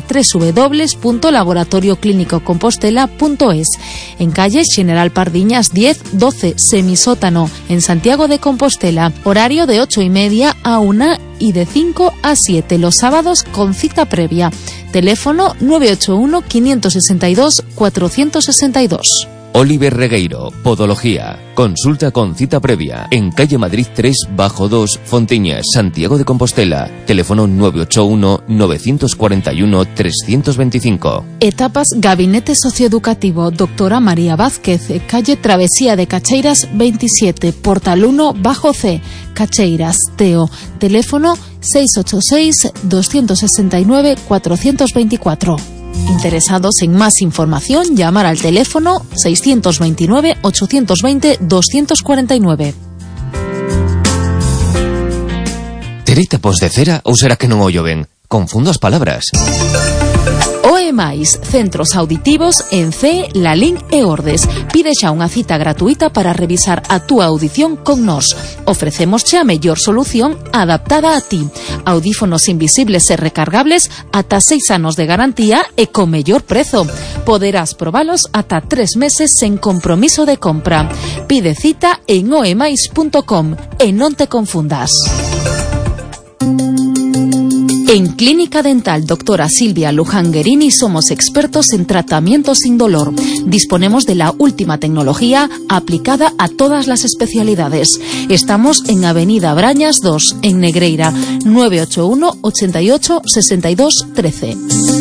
www.laboratorioclinicocompostela.es. En calle General Pardiñas 10, 12, semisótano, en Santiago de Compostela. Horario de 8:30 a 1 y de 5 a 7, los sábados con cita previa. Teléfono 981 562 462. Oliver Regueiro, Podología. Consulta con cita previa en calle Madrid 3/2, Fontiñas, Santiago de Compostela. Teléfono 981 941 325. Etapas Gabinete Socioeducativo Doctora María Vázquez, calle Travesía de Cacheiras 27, Portal 1/C, Cacheiras, Teo. Teléfono 686 269 424. Interesados en más información, llamar al teléfono 629 820 249. Terei tapos de cera ou será que non ollo ben? Confundo as palabras. OEMAIS, centros auditivos en CE, Lalín e Ordes. Pide xa unha cita gratuita para revisar a túa audición con nós. Ofrecémosche a mellor solución adaptada a ti. Audífonos invisibles e recargables ata 6 anos de garantía e con mellor prezo. Poderás probalos ata 3 meses sen compromiso de compra. Pide cita en oemais.com e non te confundas. En Clínica Dental Doctora Silvia Luján Guerini somos expertos en tratamientos sin dolor. Disponemos de la última tecnología aplicada a todas las especialidades. Estamos en Avenida Brañas 2, en Negreira, 981 88 62 13.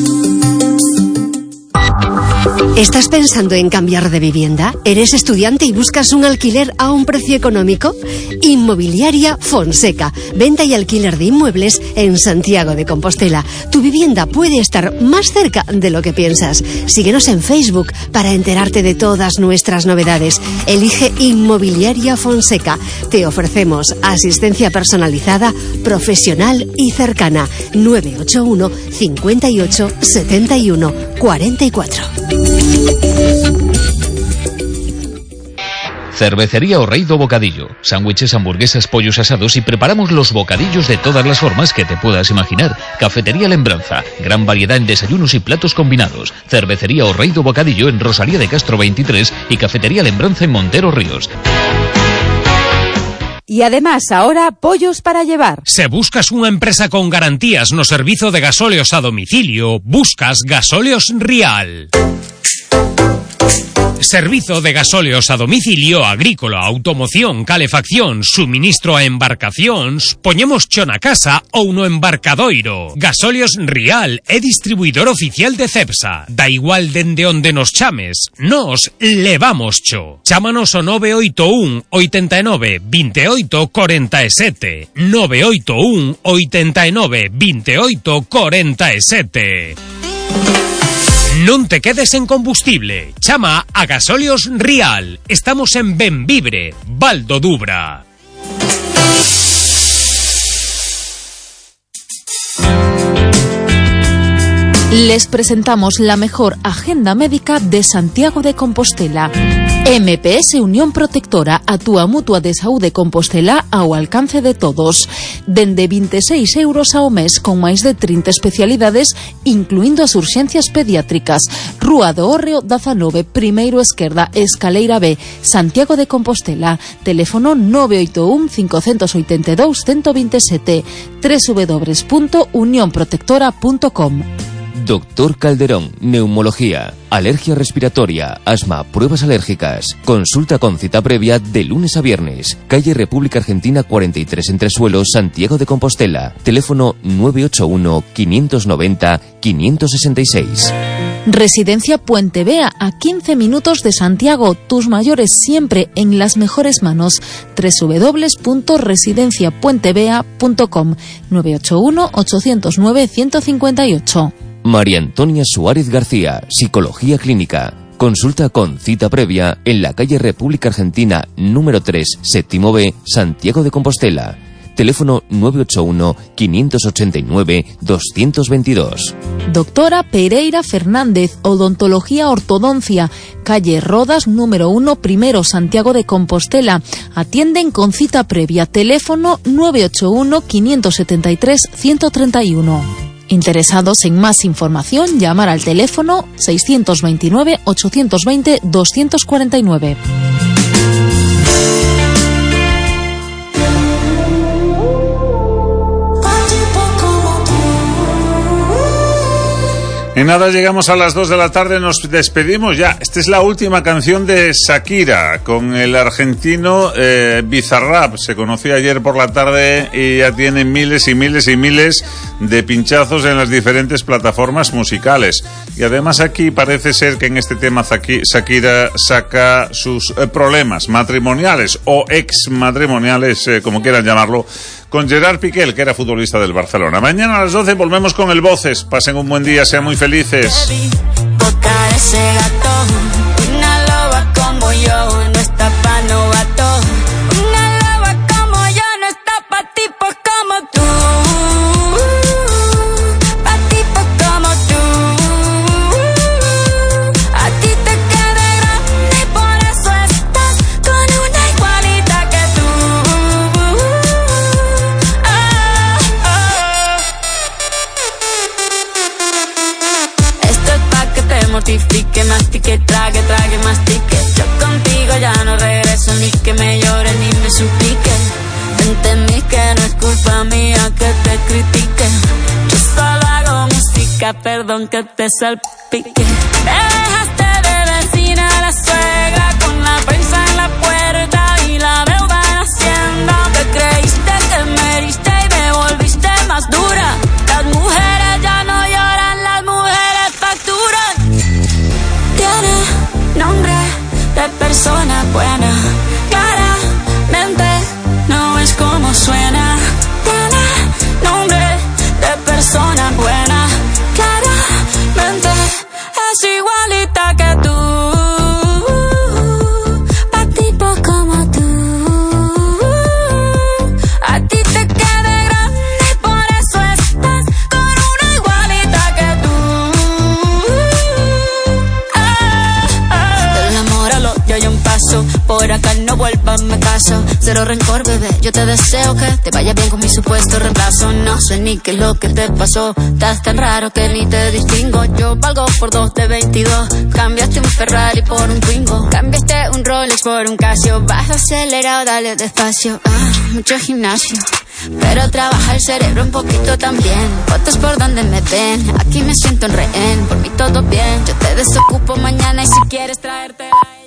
¿Estás pensando en cambiar de vivienda? ¿Eres estudiante y buscas un alquiler a un precio económico? Inmobiliaria Fonseca. Venta y alquiler de inmuebles en Santiago de Compostela. Tu vivienda puede estar más cerca de lo que piensas. Síguenos en Facebook para enterarte de todas nuestras novedades. Elige Inmobiliaria Fonseca. Te ofrecemos asistencia personalizada, profesional y cercana. 981 58 71 44. Cervecería O Rei do Bocadillo. Sándwiches, hamburguesas, pollos asados y preparamos los bocadillos de todas las formas que te puedas imaginar. Cafetería Lembranza. Gran variedad en desayunos y platos combinados. Cervecería O Rei do Bocadillo en Rosalía de Castro 23 y Cafetería Lembranza en Montero Ríos. Y además ahora pollos para llevar. Se buscas unha empresa con garantías no servizo de gasóleos a domicilio, buscas Gasóleos Rial. Servizo de gasóleos a domicilio, agrícola, automoción, calefacción, suministro a embarcacións, poñemos cho na casa ou no embarcadoiro. Gasóleos Rial é distribuidor oficial de Cepsa. Da igual dende onde nos chames, nos levamos cho. Chámanos o 981 89 28 47. 981 89 28 47. Non te quedes en combustible. Chama a Gasóleos Rial. Estamos en Benvibre, Val do Dubra. Les presentamos la mejor agenda médica de Santiago de Compostela. MPS Unión Protectora, a túa mutua de saúde Compostela ao alcance de todos. Dende 26 euros ao mes, con máis de 30 especialidades, incluindo as urxencias pediátricas. Rúa do Hórreo 19, primeiro esquerda, escaleira B, Santiago de Compostela. Teléfono 981 582 127, www.unionprotectora.com. Doctor Calderón, neumología, alergia respiratoria, asma, pruebas alérgicas. Consulta con cita previa de lunes a viernes. Calle República Argentina 43 Entresuelos, Santiago de Compostela. Teléfono 981 590 566. Residencia Puente Vea, a 15 minutos de Santiago. Tus mayores siempre en las mejores manos. www.residenciapuentevea.com 981 809 158. María Antonia Suárez García, Psicología Clínica. Consulta con cita previa en la calle República Argentina número 3, séptimo B, Santiago de Compostela. Teléfono 981 589 222. Doctora Pereira Fernández, Odontología Ortodoncia, calle Rodas número 1, primero, Santiago de Compostela. Atienden con cita previa. Teléfono 981 573 131. Interesados en más información, llamar al teléfono 629 820 249. En nada llegamos a las 2 de la tarde, nos despedimos ya. Esta es la última canción de Shakira con el argentino Bizarrap. Se conoció ayer por la tarde y ya tiene miles y miles y miles de pinchazos en las diferentes plataformas musicales. Y además aquí parece ser que en este tema Shakira saca sus problemas matrimoniales o exmatrimoniales, como quieran llamarlo, con Gerard Piqué, que era futbolista del Barcelona. Mañana a las 12 volvemos con el Voces. Pasen un buen día, sean muy felices. Boca de ese gato, una loba como yo, no está pa' novato. Una loba como yo, no está pa' tipos como tú. Pa' tipos como tú. A ti te queda grande y por eso estás con una igualita que tú. Mortifique, mastique, trague, mastique. Yo contigo ya no regreso, ni que me llore ni me suplique. Entendí que no es culpa mía que te critique. Yo solo hago música, perdón que te salpique. Me dejaste de vecina la suegra con la prensa en la puerta y la deuda en Hacienda. Te creíste que me heriste y me volviste más dura. Las mujeres ya no lloran, las mujeres facturan. Tiene nombre de persona buena, claramente no es como suena. Tiene nombre de persona buena, claramente es igualita que tú. Pa' tipos como tú, a ti te queda grande y por eso estás con una igualita que tú. Del amor al odio hay un paso, por acá no vuelvas, me caso. Cero rencor, bebé, yo te deseo que te vaya bien con mi supuesto reemplazo. No sé ni qué es lo que te pasó, estás tan raro que ni te distingo. Yo valgo por 2 de 22, cambiaste un Ferrari por un Twingo. Cambiaste un Rolex por un Casio, vas acelerado, dale despacio. Mucho gimnasio, pero trabaja el cerebro un poquito también. Fotos por donde me ven, aquí me siento en rehén. Por mí todo bien, yo te desocupo mañana y si quieres traértela.